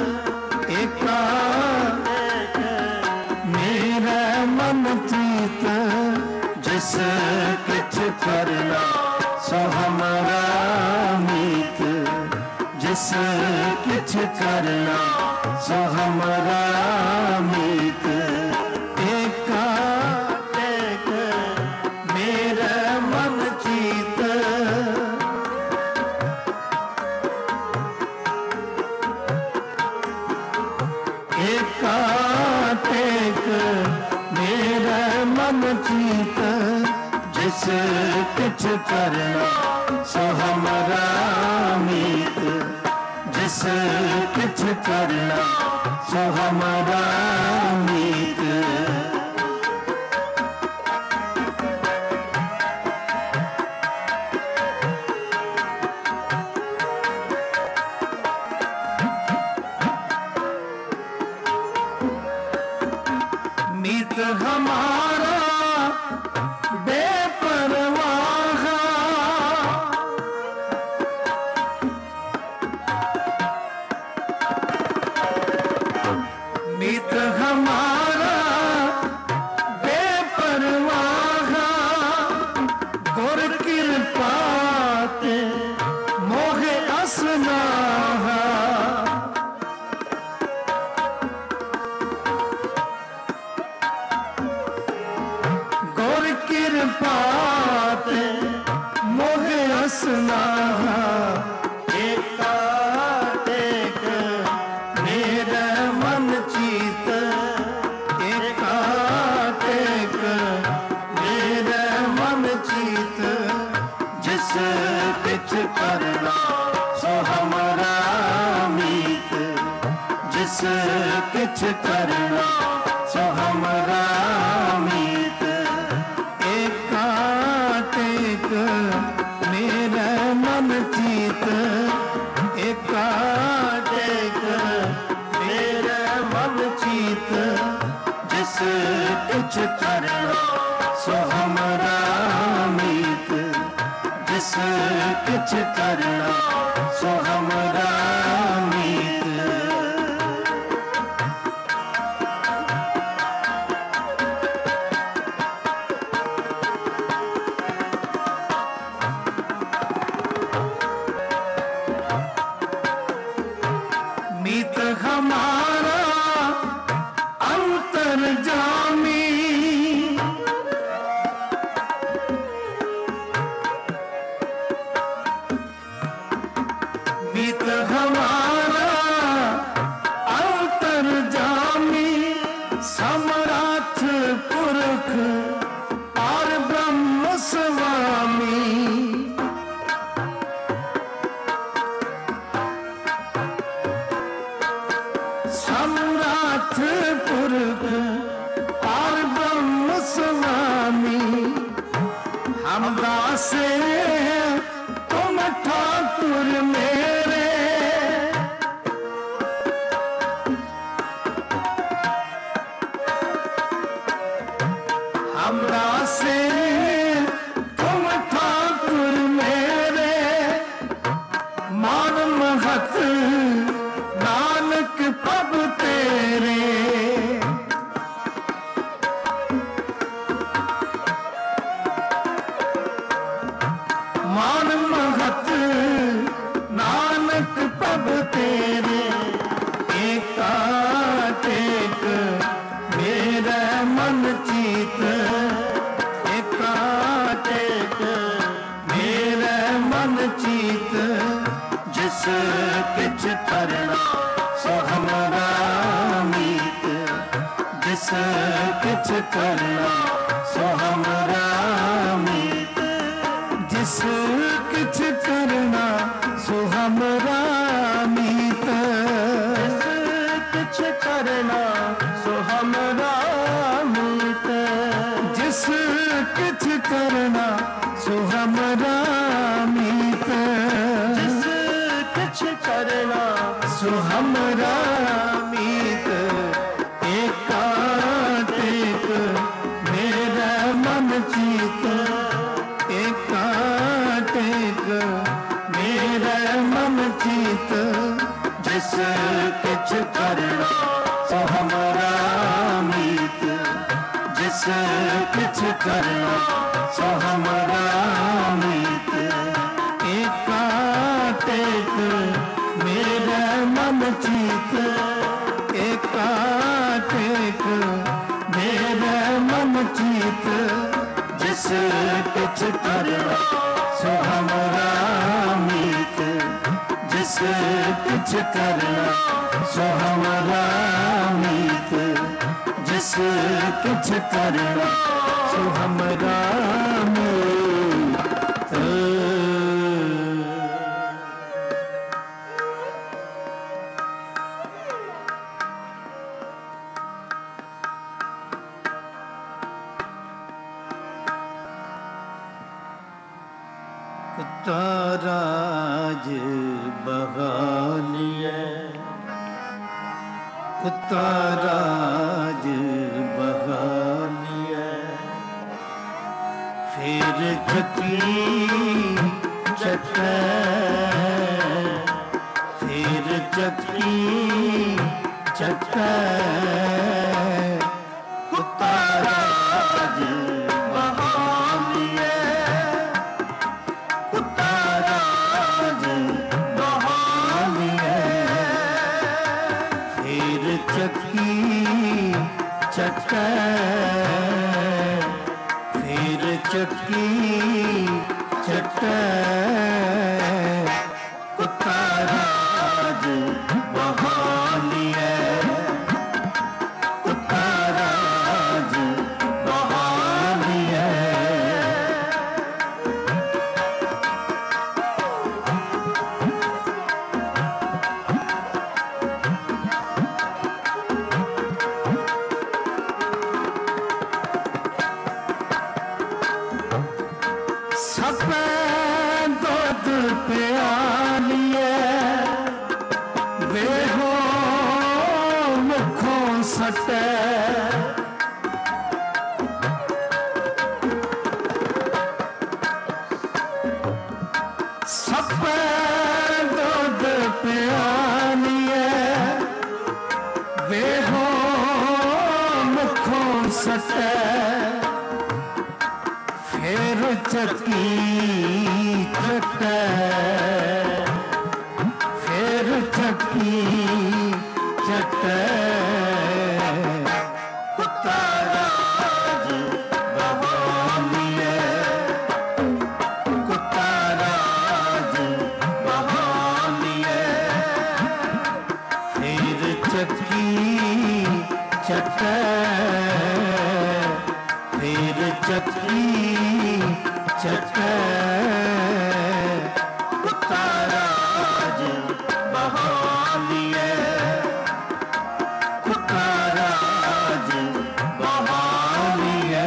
एकाटेक मेरा मन चित जिस किछ करना सो हमरा मीत जिस किछ करना सो हमरा मीत एकाटेक मेरा मन चित एकाटेक मेरा मन चित जिस किछ करना सो हमरा मीत जिस किछ करना सो हमरा मीत मीत हमारा बेपरवाह मीत हमारा बेपरवाह गुर कृपा ते मोहे असनाह कृपा ते मोहे असनाह एकाटेक मेरा मन चित एकाटेक मेरा मन चित जिस किछ करना सो हमरा मीत जिस किछ करना सो हमरा मीत एकाटेक मेरा मन चित एकाटेक मेरा मन चित जिस किछ करना सो हमरा मीत जिस किछ करना सो हमरा मीत मीत हमारा अंतर्जामी मीत हमारा पुरख और ब्रह्म स्वामी, सम्राट पुरख और ब्रह्म स्वामी, हम दासे तुम ठाकुर मेरे, हम दासे तुम ठाकुर मेरे, मान महत नानक पब तेरे, मान महत नानक पब तेरे, एकाटेक मेरा मन चीत, एकाटेक मेरा मन चीत, जिस किछ करना सो हमरा मीत, जिस किछ करना सो हमरा मीत, जिस किछ करना सो हमरा मीत, जिस किछ करना सो हमरा मीत, जिस किछ करना सो हमरा मीत, जिस किछ करना सो हमरा मीत, एकाटेक मेरा मन चीत, एकाटेक मेरा मन चीत, जिस किछ करना सो हमरा मीत, जिस किछ करना सो हमरा मीत, एकाटेक मेरा मन चीत, एकाटेक मेरा मन चीत, जिस किछ करना सो हमरा मीत, जिस किछ करना सो हमरा मीत, जिस किछ करना सो हमरा मीत। कुत्ताराज बहालिए, कुत्ताराज बहालिए, फिर चकी चक्के, फिर चकी चक्के, कुत्ताराज बहालिए, कुत्ताराज बहालिए, फिर चकी चक्के, फिर चकी चक्के, कुत्ताराज बहालिए, कुत्ताराज बहालिए, सफेद दूध प्यालिए, बेहो मुखों सटे, सफेद दूध प्यालिए, बेहो मुखों सटे, फिर चकी चक्के, फिर चकी चक्के, कुत्ताराज बहालिए, कुत्ताराज बहालिए, फिर चकी चक्के, चक्की चटे कुत्ताराज बहालिए कुत्ताराज बहालिए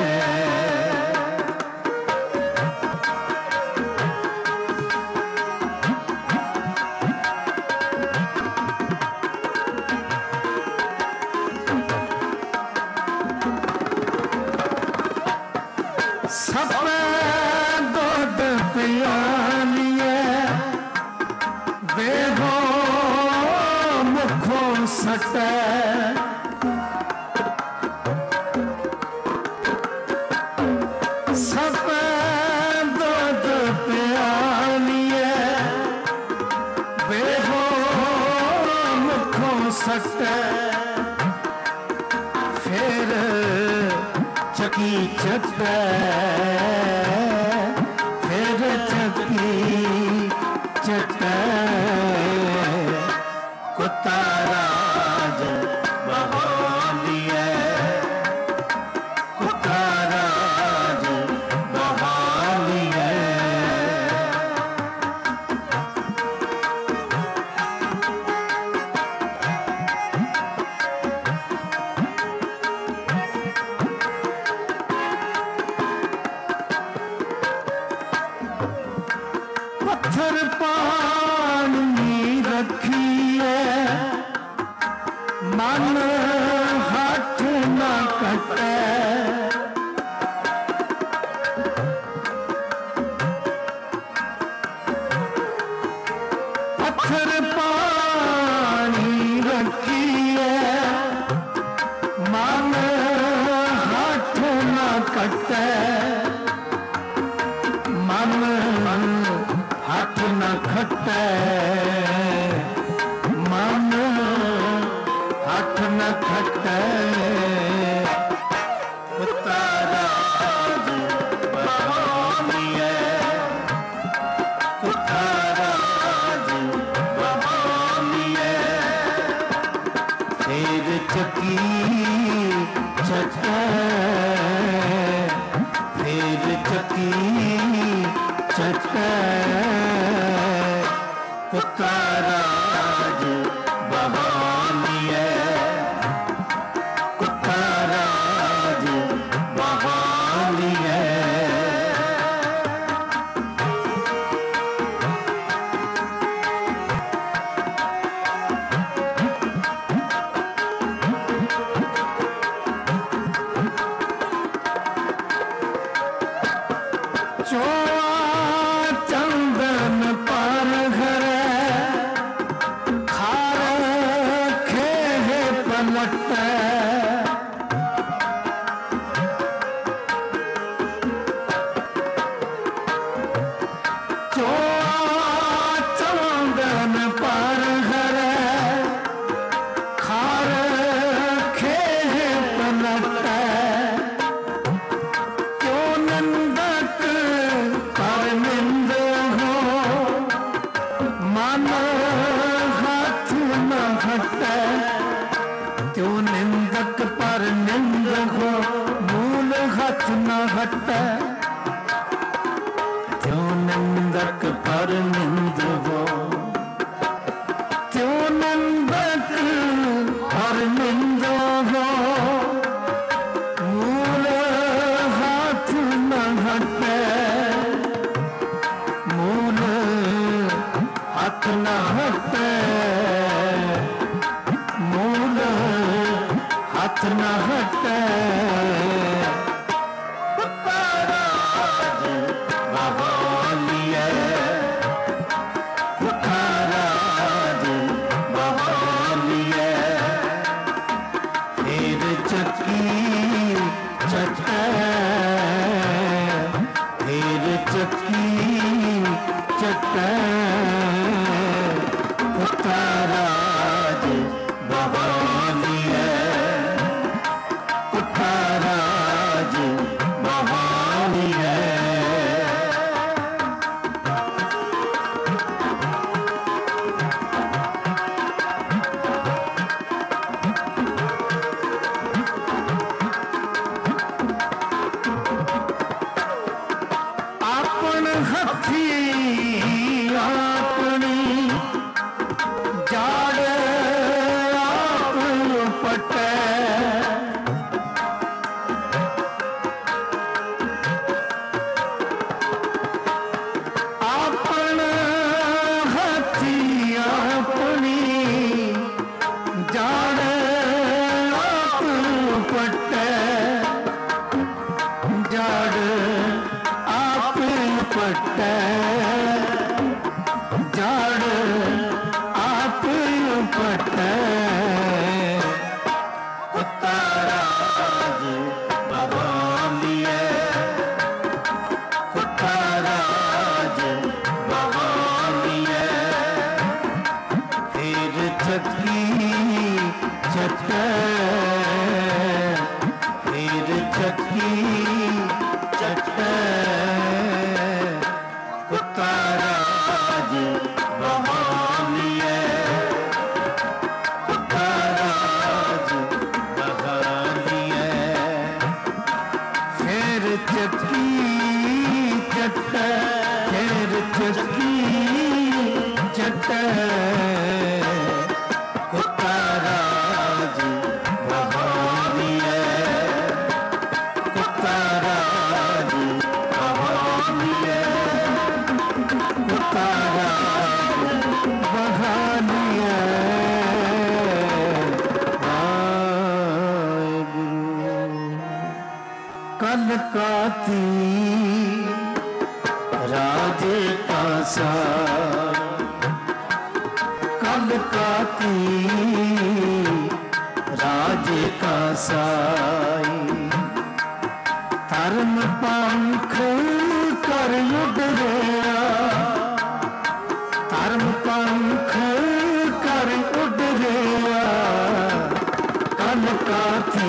सफेद दूध पियालिए बेहो मुखों सटे सफेद दूध पियालिए बेहो मुखों सटे फिर चकी चटे फिर चकी चटे कुत्ताराज बहालिए कुत्ताराज बहालिए पत्थर पानी रखिए मन हाथ न कटे पत्थर पानी रखिए मन हाथ न कटे मन हाथ न खटे मन हाथ न खटे कुत्ताराज बहालिए कुत्ताराज बहालिए फिर चकी चटे फिर चकी चटे कुत्ताराज बहालिए कुत्ताराज बहालिए चोआ चंदन पर घर खार खे पलट चोआ चंदन पर घर खार खे पलट क्यों नंदक पर निंद हो मन हाथ न हटे क्यों निंदक पर निंद हो मूल हाथ न हटे क्यों निंदक पर निंद हो क्यों निंदक पर निंद हो मूल हाथ न हटे मूल हाथ न हटे मूल हाथ न हटे कुत्ताराज बहालिए कुत्ताराज बहालिए फिर चकी चटे फिर चकी चटे कुत्ताराज बहालिए कुत्ताराज बहालिए चट्टे कुत्ता राज बहालिए कुत्ता राज बहालिए फिर चक्की चट्टे फिर चक्की चट्टे कुत्ता राज बहालिए कुत्ता राज बहालिए कुत्ता राज बहालिए कल काती राजे का सा कल काती राजे का साई धर्म पंख कर उडरिया धर्म पंख कर उडरिया कल काती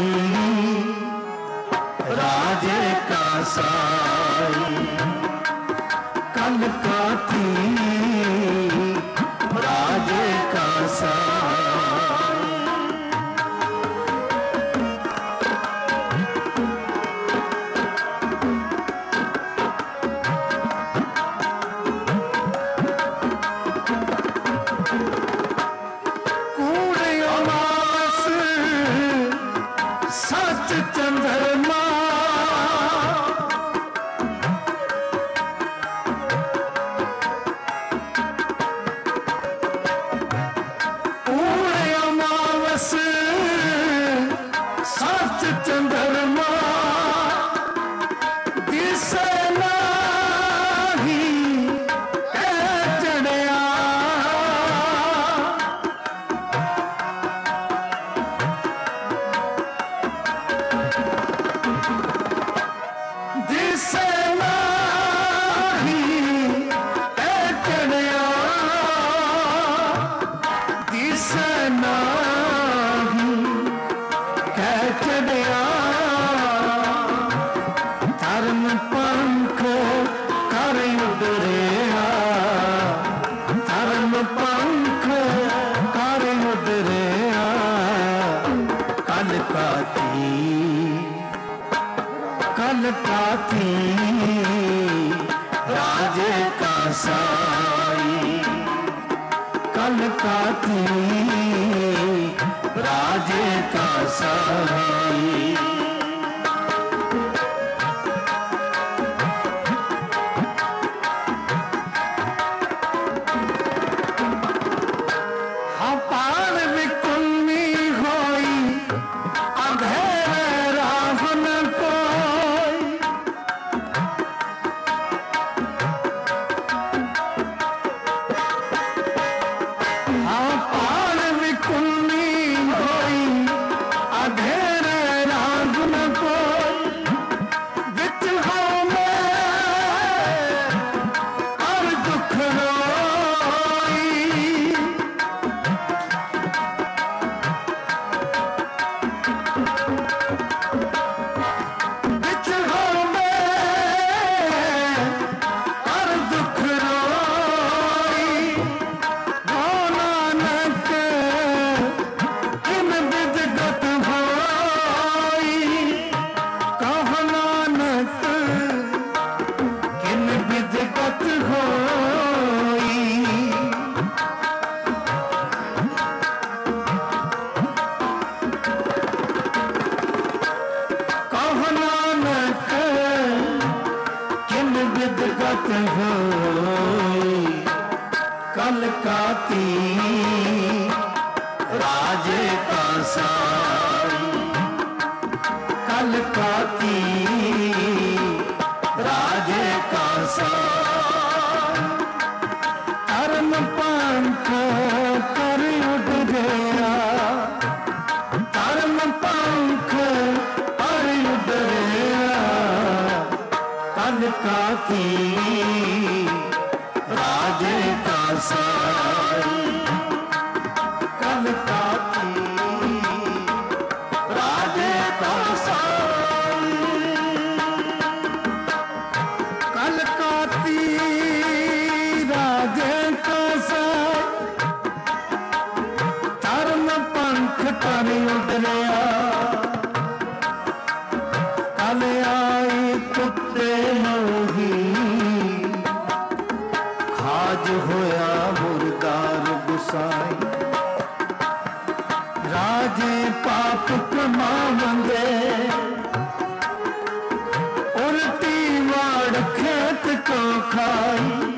राजे का साई कल काती राजे का साई कूड़े अमावस सच चंद्रमा सच चंद्रमा दिसे नाही चढ़िया दिसे नाही चढ़िया दिसे नाही चढ़िया धर्म पंख कर उडरिया धर्म पंख कर उडरिया कल काती कल काती राजे का साई कल काती राजे का साई हाँ पार विकुन्नी होई अंधेरे राहन कोई हाँ पार विकुन्नी होई अंधेरे राहन कोई विच हो में और दुख रोई विच हो में और दुख रोई गो नानक किन विदगत होई कहो नानक किन विदगत होई कहो नानक किन विदगत होई कल काती राजे का साई कल काती राजे का साई धर्म पंख कर उडरिया धर्म पंख कर उडरिया कल काती राजे का साई कल काती राजे का साई कुत्ते नौही खाज होया मुर्दार गुसाई राजे पाप कमावंदे उल्टी वाड़ खेत को खाई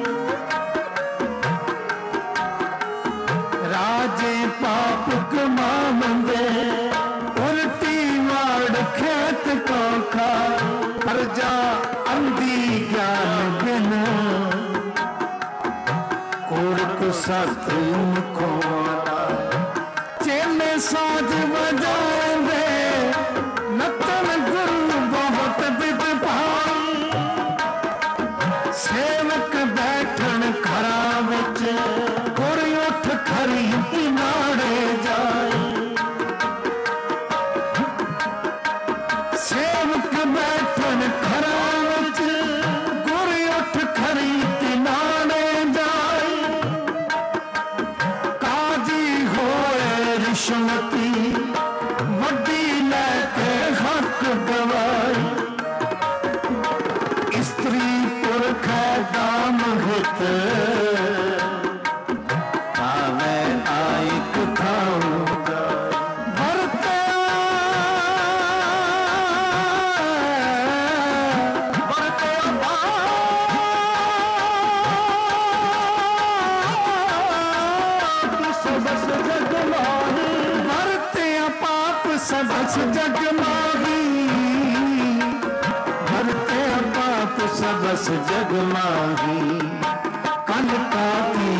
राजे पाप कमावंदे उल्टी वाड़ खेत को खाई प्रजा अंधी ज्ञान बिन कोड़ कुसा को चेले साज बजावे नतन गुरु बहुत विद्वान सेवक बैठन खरा विच गुर उठ खरी किनारे जाए सेवक बैठन खरा विच गुर उठ खरी किनारे जाए काजी होए रिश्वती वड्डी लैके हक गवाई स्त्री पुरख दाम हित आवे आइक खाऊंगा भरते भरते सबस जग माही भरते पाप सबस जग माही भरते पाप सबस जग माही कल काती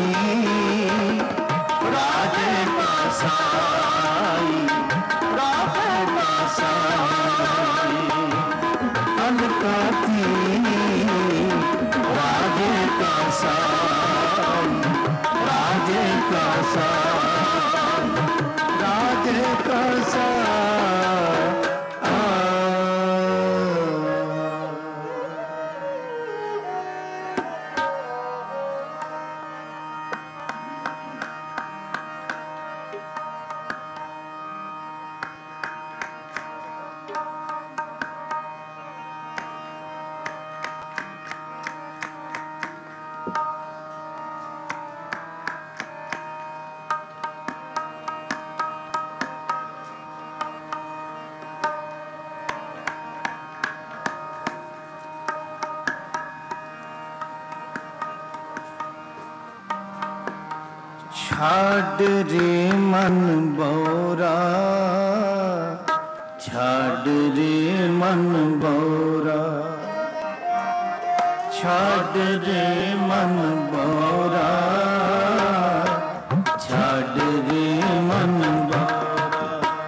राजे पासाई राजे पासाई कल काती राजे पासाई राजे पासाई राजे पासाई छाड़ रे मन बोरा छाड़ रे मन बोरा छाड़ रे मन बोरा छाड़ रे मन बोरा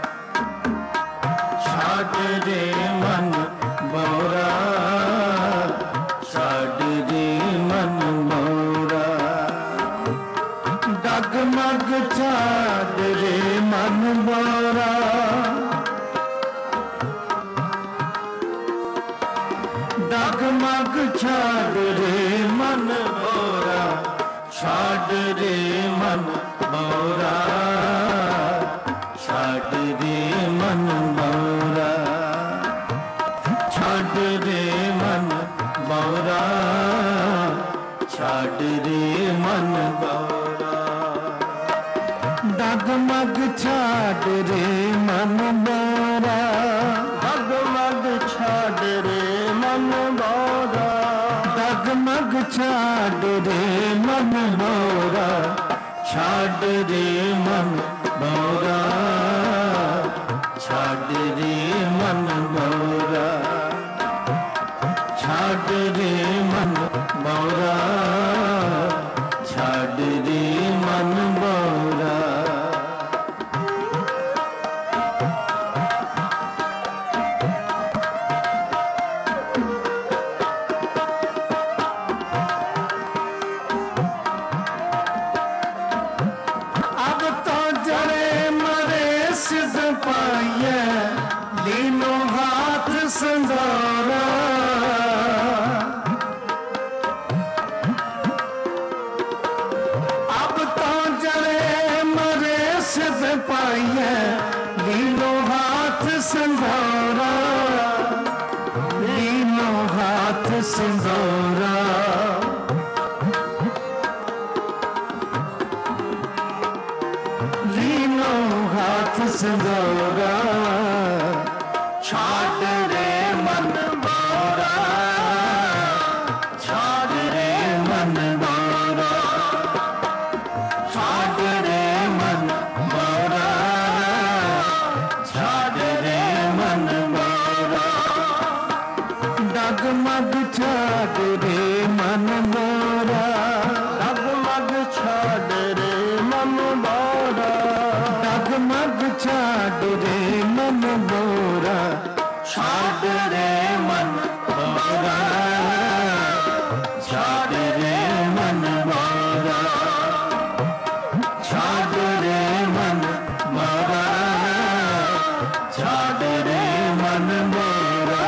छाड़ रे मन बोरा छाड़ रे मन बोरा डगमग छाड़ रे मन बोरा डगमग छाड़ रे मन बोरा छाड़ रे मन बोरा छाड़ रे मन बोरा छाड़ रे मन बोरा छाड़ रे मन बोरा डगमग छाड़ रे मन बोरा डगमग छाड़ रे मन बोरा डगमग छाड़ रे मन बोरा छाड़ रे मन बोरा छाड़ रे मन बोरा छाड़ रे मन बोरा छाड़ रे मन बोरा अब तो जरे मरे सिद्ध पाइए लीनो हाथ संदोरा सिंदूरा लीनो हाथ सिंदूरा छाड़ रे मन मोरा छाड़ रे मन मोरा छाड़ रे मन मोरा छाड़ रे मन मोरा डगमग छाड़ रे मन मोरा डगमग छाड़ रे मन मोरा डगमग छाड़ रे मन मोरा छाड़ रे मन मोरा छाड़ रे मन मोरा छाड़ रे मन मोरा छाड़ रे मन मोरा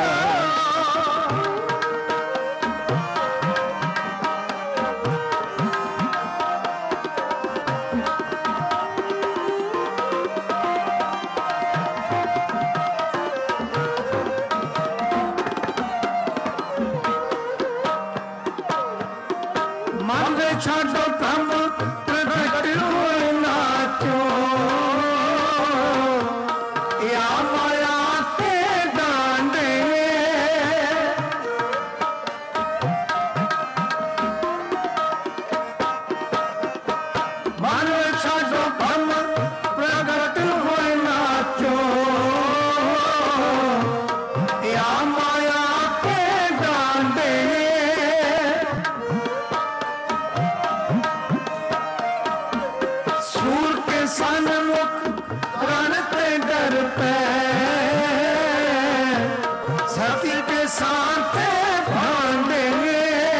मन छाड़ो तम प्रगट हुए नाचो या माया के डांडे मन छाड़ो तम प्रगट हुए नाचो या माया के डांडे सूर के सन्मुख रणते डर पे सती के साथ भांडेंगे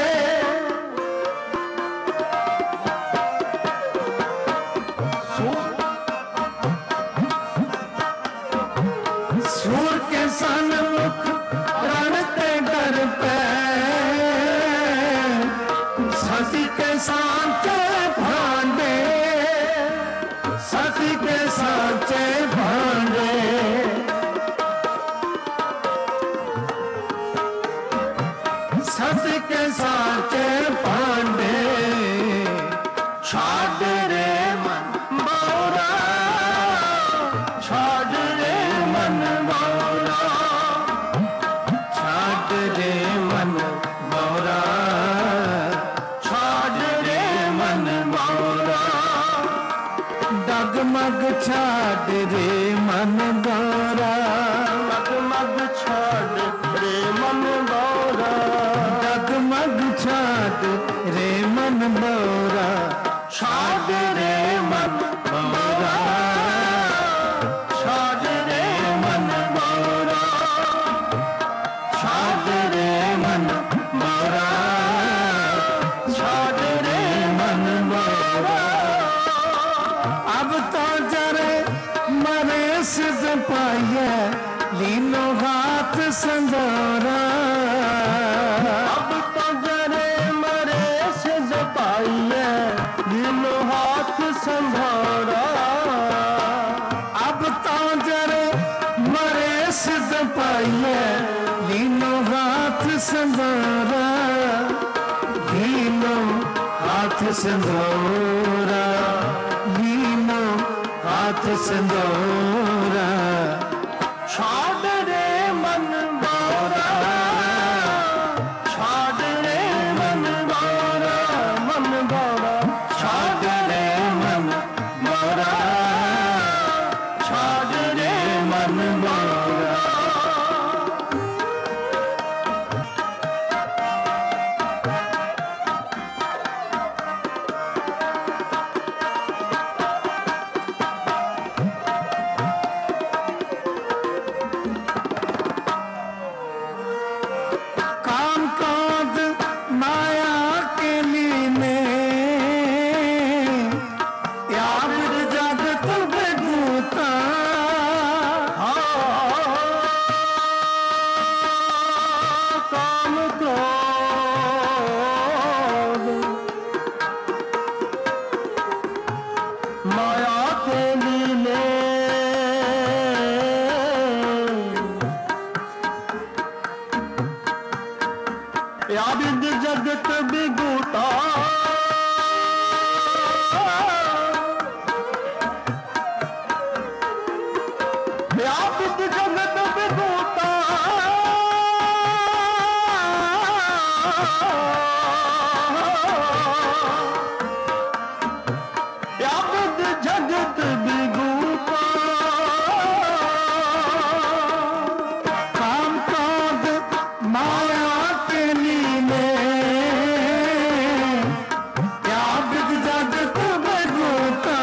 सूर के सन्मुख रणते डर पे सती के साथ भांडे सती के साचे भांडे सती के साचे भांडे छाड़ रे मन मोरा छाड़ रे मन मोरा छाड़ रे मन मोरा छाड़ रे मन मोरा डगमग छाड़ रे मन मोरा डगमग छाड़ रे मन मोरा डगमग छाड़ रे मन मोरा छाड़ रे मन मोरा छाड़ रे मन मोरा छाड़ रे मन मोरा छाड़ रे मन मोरा अब तो जरे मरे सिद्ध पाइए लीनो हाथ संदोरा अब तो जरे मरे सिद्ध पाइए लीनो हाथ संदोरा अब तो जरे मरे सिद्ध पाइए लीनो हाथ संदोरा लीनो हाथ संदोरा लीनो हाथ संदोरा छाड़ रे मन मोरा छाड़ रे मन मोरा मन मोरा छाड़ रे मन मोरा छाड़ रे मन मोरा व्यापित जगत विगूता व्यापित जगत विगूता व्यापित जगत विगूता काम काज माया के लीले व्यापित जगत विगूता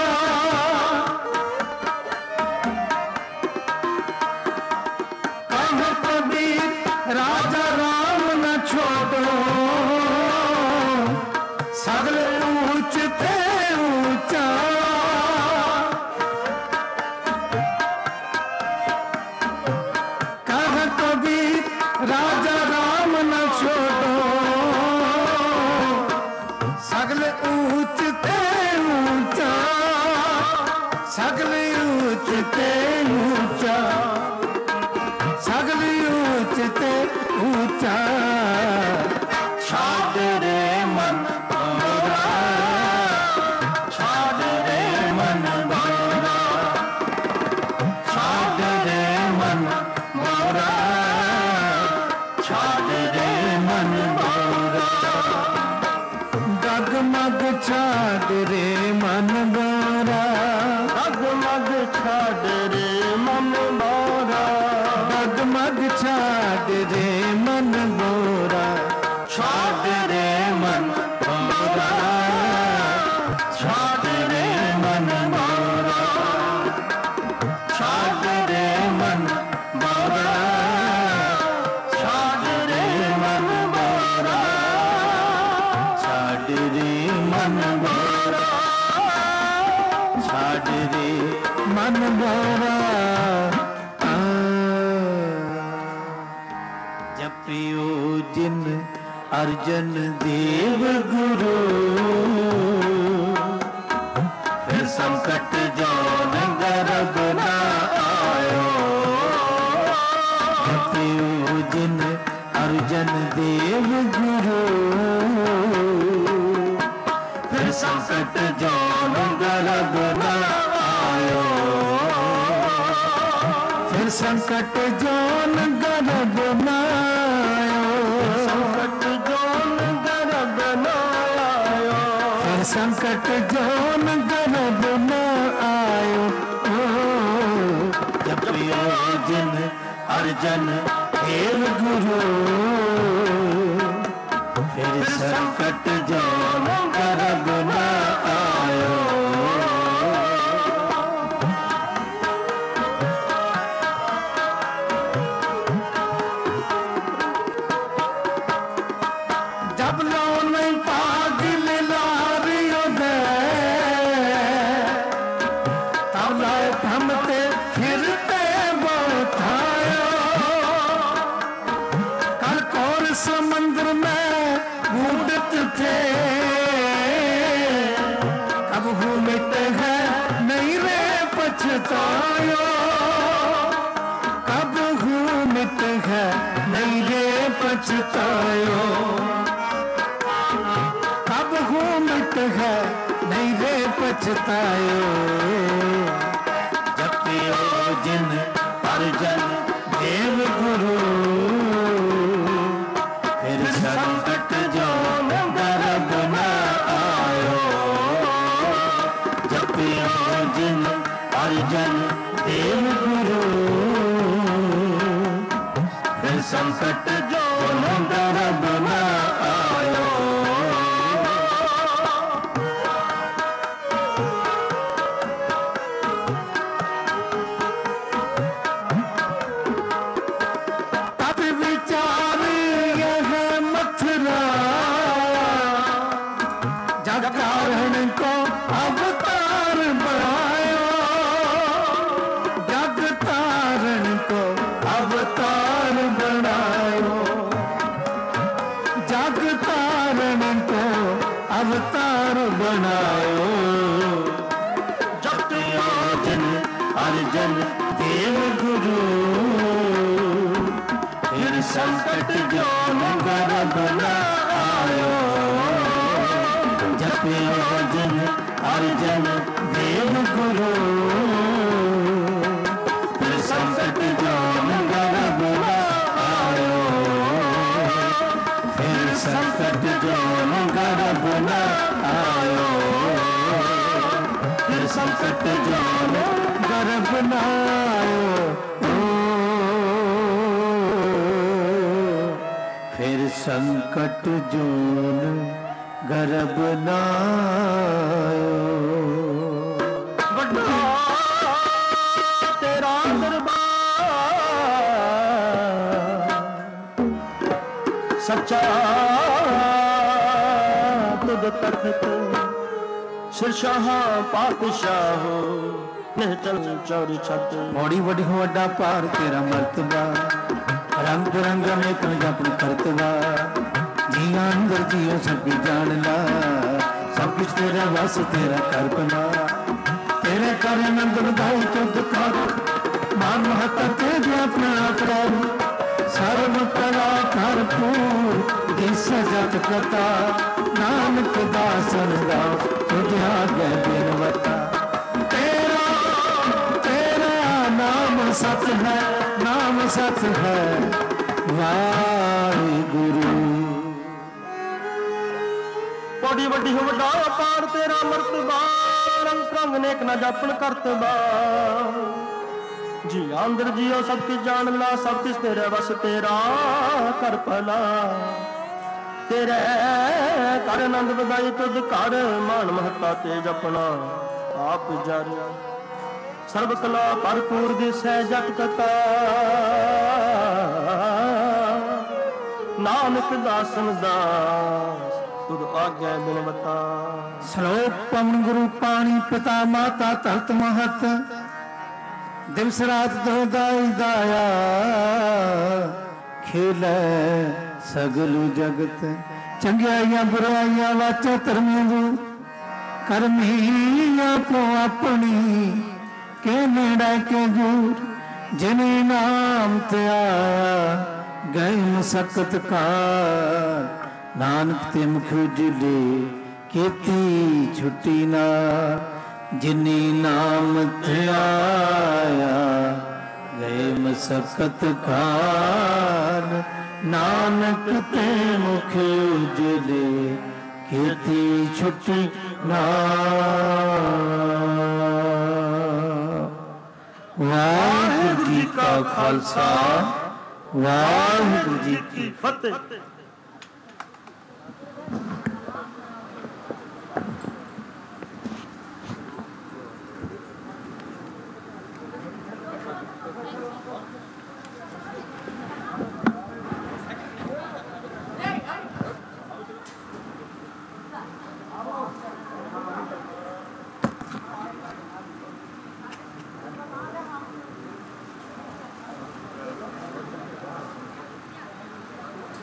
राजा राम न छोड़ो सगल ऊंच ते ऊंचा कह कबीर राजा राम न छोड़ो सगल ऊंच ते ऊंचा सगल ऊंच ते ऊंचा सगली ऊंच ते ऊंचा छाड़ रे मन मोरा छाड़ रे मन मोरा छाड़ रे मन मोरा छाड़ रे मन मोरा डगमग छाड़ रे मन मोरा डगमग छाड़ रे मन मोरा डगमग छाड़ रे मन मोरा छाड़ रे मन मोरा छाड़ रे मन मोरा छाड़ रे मन मोरा छाड़ रे मन मोरा छाड़ रे मन मोरा छाड़ रे मन मोरा जपियो जिन अर्जन देव गुरु फिर संकट जौन गर्भ न आयो जपियो जिन अर्जन देव गुरु फिर संकट जौन गर्भ न आयो फिर संकट जौन गर्भ न आयो संकट जौन गर्भ न आयो फिर संकट जौन गर्भ न आयो जपियो जिन अर्जन देव गुरु फिर संकट जौन गर्भ न आयो जब लो नहीं पागिल लारियो दे तब लाए थमते फिरते बोथायो कल कौर समंदर में बूढ़त थे कब घूमत है नहीं रे पछतायो कब घूमत है नहीं रे पछतायो कब घूमत है नहीं रे पछतायो जपियो जिन अर्जन देव गुरु फिर संकट जौन गर्भ न आयो जपियो जिन अर्जन देव गुरु फिर संकट जौन गर्भ न आयो जग कारण को अवतार बनायो जग तारण को अवतार बनायो जग तारण को अवतार बनायो जपियो जिन अर्जन देव गुरु फिर संकट जोन गर्भ न आयो जपियो जिन अर्जन देव गुरु फिर संकट जोन गर्भ न आयो फिर संकट जोन गर्भ न आयो फिर संकट जोन गर्भ न आयो फिर संकट जोन गर्भ न आयो ਵੱਡਾ ਤੇਰਾ ਦਰਬਾਰ ਸੱਚਾ ਤੁਧ ਤਖਤ ਸਿਰਸ਼ਾਹ ਪਾਤਸ਼ਾਹ ਨਿਹਚਲ ਚੌਰੀ ਛੱਤ मौड़ी वडी हो वड्डा पार तेरा मर्तबा रंग बिरंग अनेक जपन करतबा जिया अंदर जियो सब कुछ जान ला सब कुछ तेरा वस तेरा करपना तेरे कर नंद बधाई तुद कर मान महत्ता तेरे अपना अपराध सर्व कला भरपूर दिस जत कथा नानक दासन राम तुझ आगे बिनवता तेरा तेरा नाम सत है नाम सत है वाहिगुरु ਬੜੀ ਵੱਡੀ ਹੋ ਵੱਡਾ ਪਾਰ ਤੇਰਾ ਮਰਤਬਾ ਰੰਗ ਰੰਗ ਨੇਕ ਨਾ ਜਾਪਣ ਕਰਤਬਾ ਜੀ ਅੰਦਰ ਜੀਓ ਸਭ ਕੁਝ ਜਾਣ ਲਾ ਸਭ ਕੁਝ ਤੇਰੇ ਵਸ ਤੇਰਾ ਕਰ ਭਲਾ ਤੇਰੇ ਕਰ ਆਨੰਦ ਵਧਾਈ ਤੁਧ ਕਰ ਮਾਨ ਮਹੱਤਾ ਤੇ ਜਪਣਾ ਆਪ ਜਾਰਿਆ ਸਰਬ ਕਲਾ ਭਰਪੂਰ ਦਿਸੈ ਜਟ ਕਥਾ ਨਾਨਕ ਦਾਸਨ ਦਾਸ ਤੁਧ ਆਗਿਆ ਬਿਨਵਤਾ श्लोक पवन गुरु पानी पिता माता तख्त महत दिवस रात दो दाई दाया खेलै सगलु जगत चंगियाइयां बुराइयां वाचो धर्मी दू करमी आपो अपनी के नेड़ा के दूर जिने नाम ते आया गए मसकत कार नानक ते मुख उजले खेती छुट्टी ना जिनी नाम ते आया गए मसकत कार नानक ते मुख उजले खेती छुट्टी ना वाहिगुरू जी का खालसा वाहिगुरू जी की ਫਤਿਹ।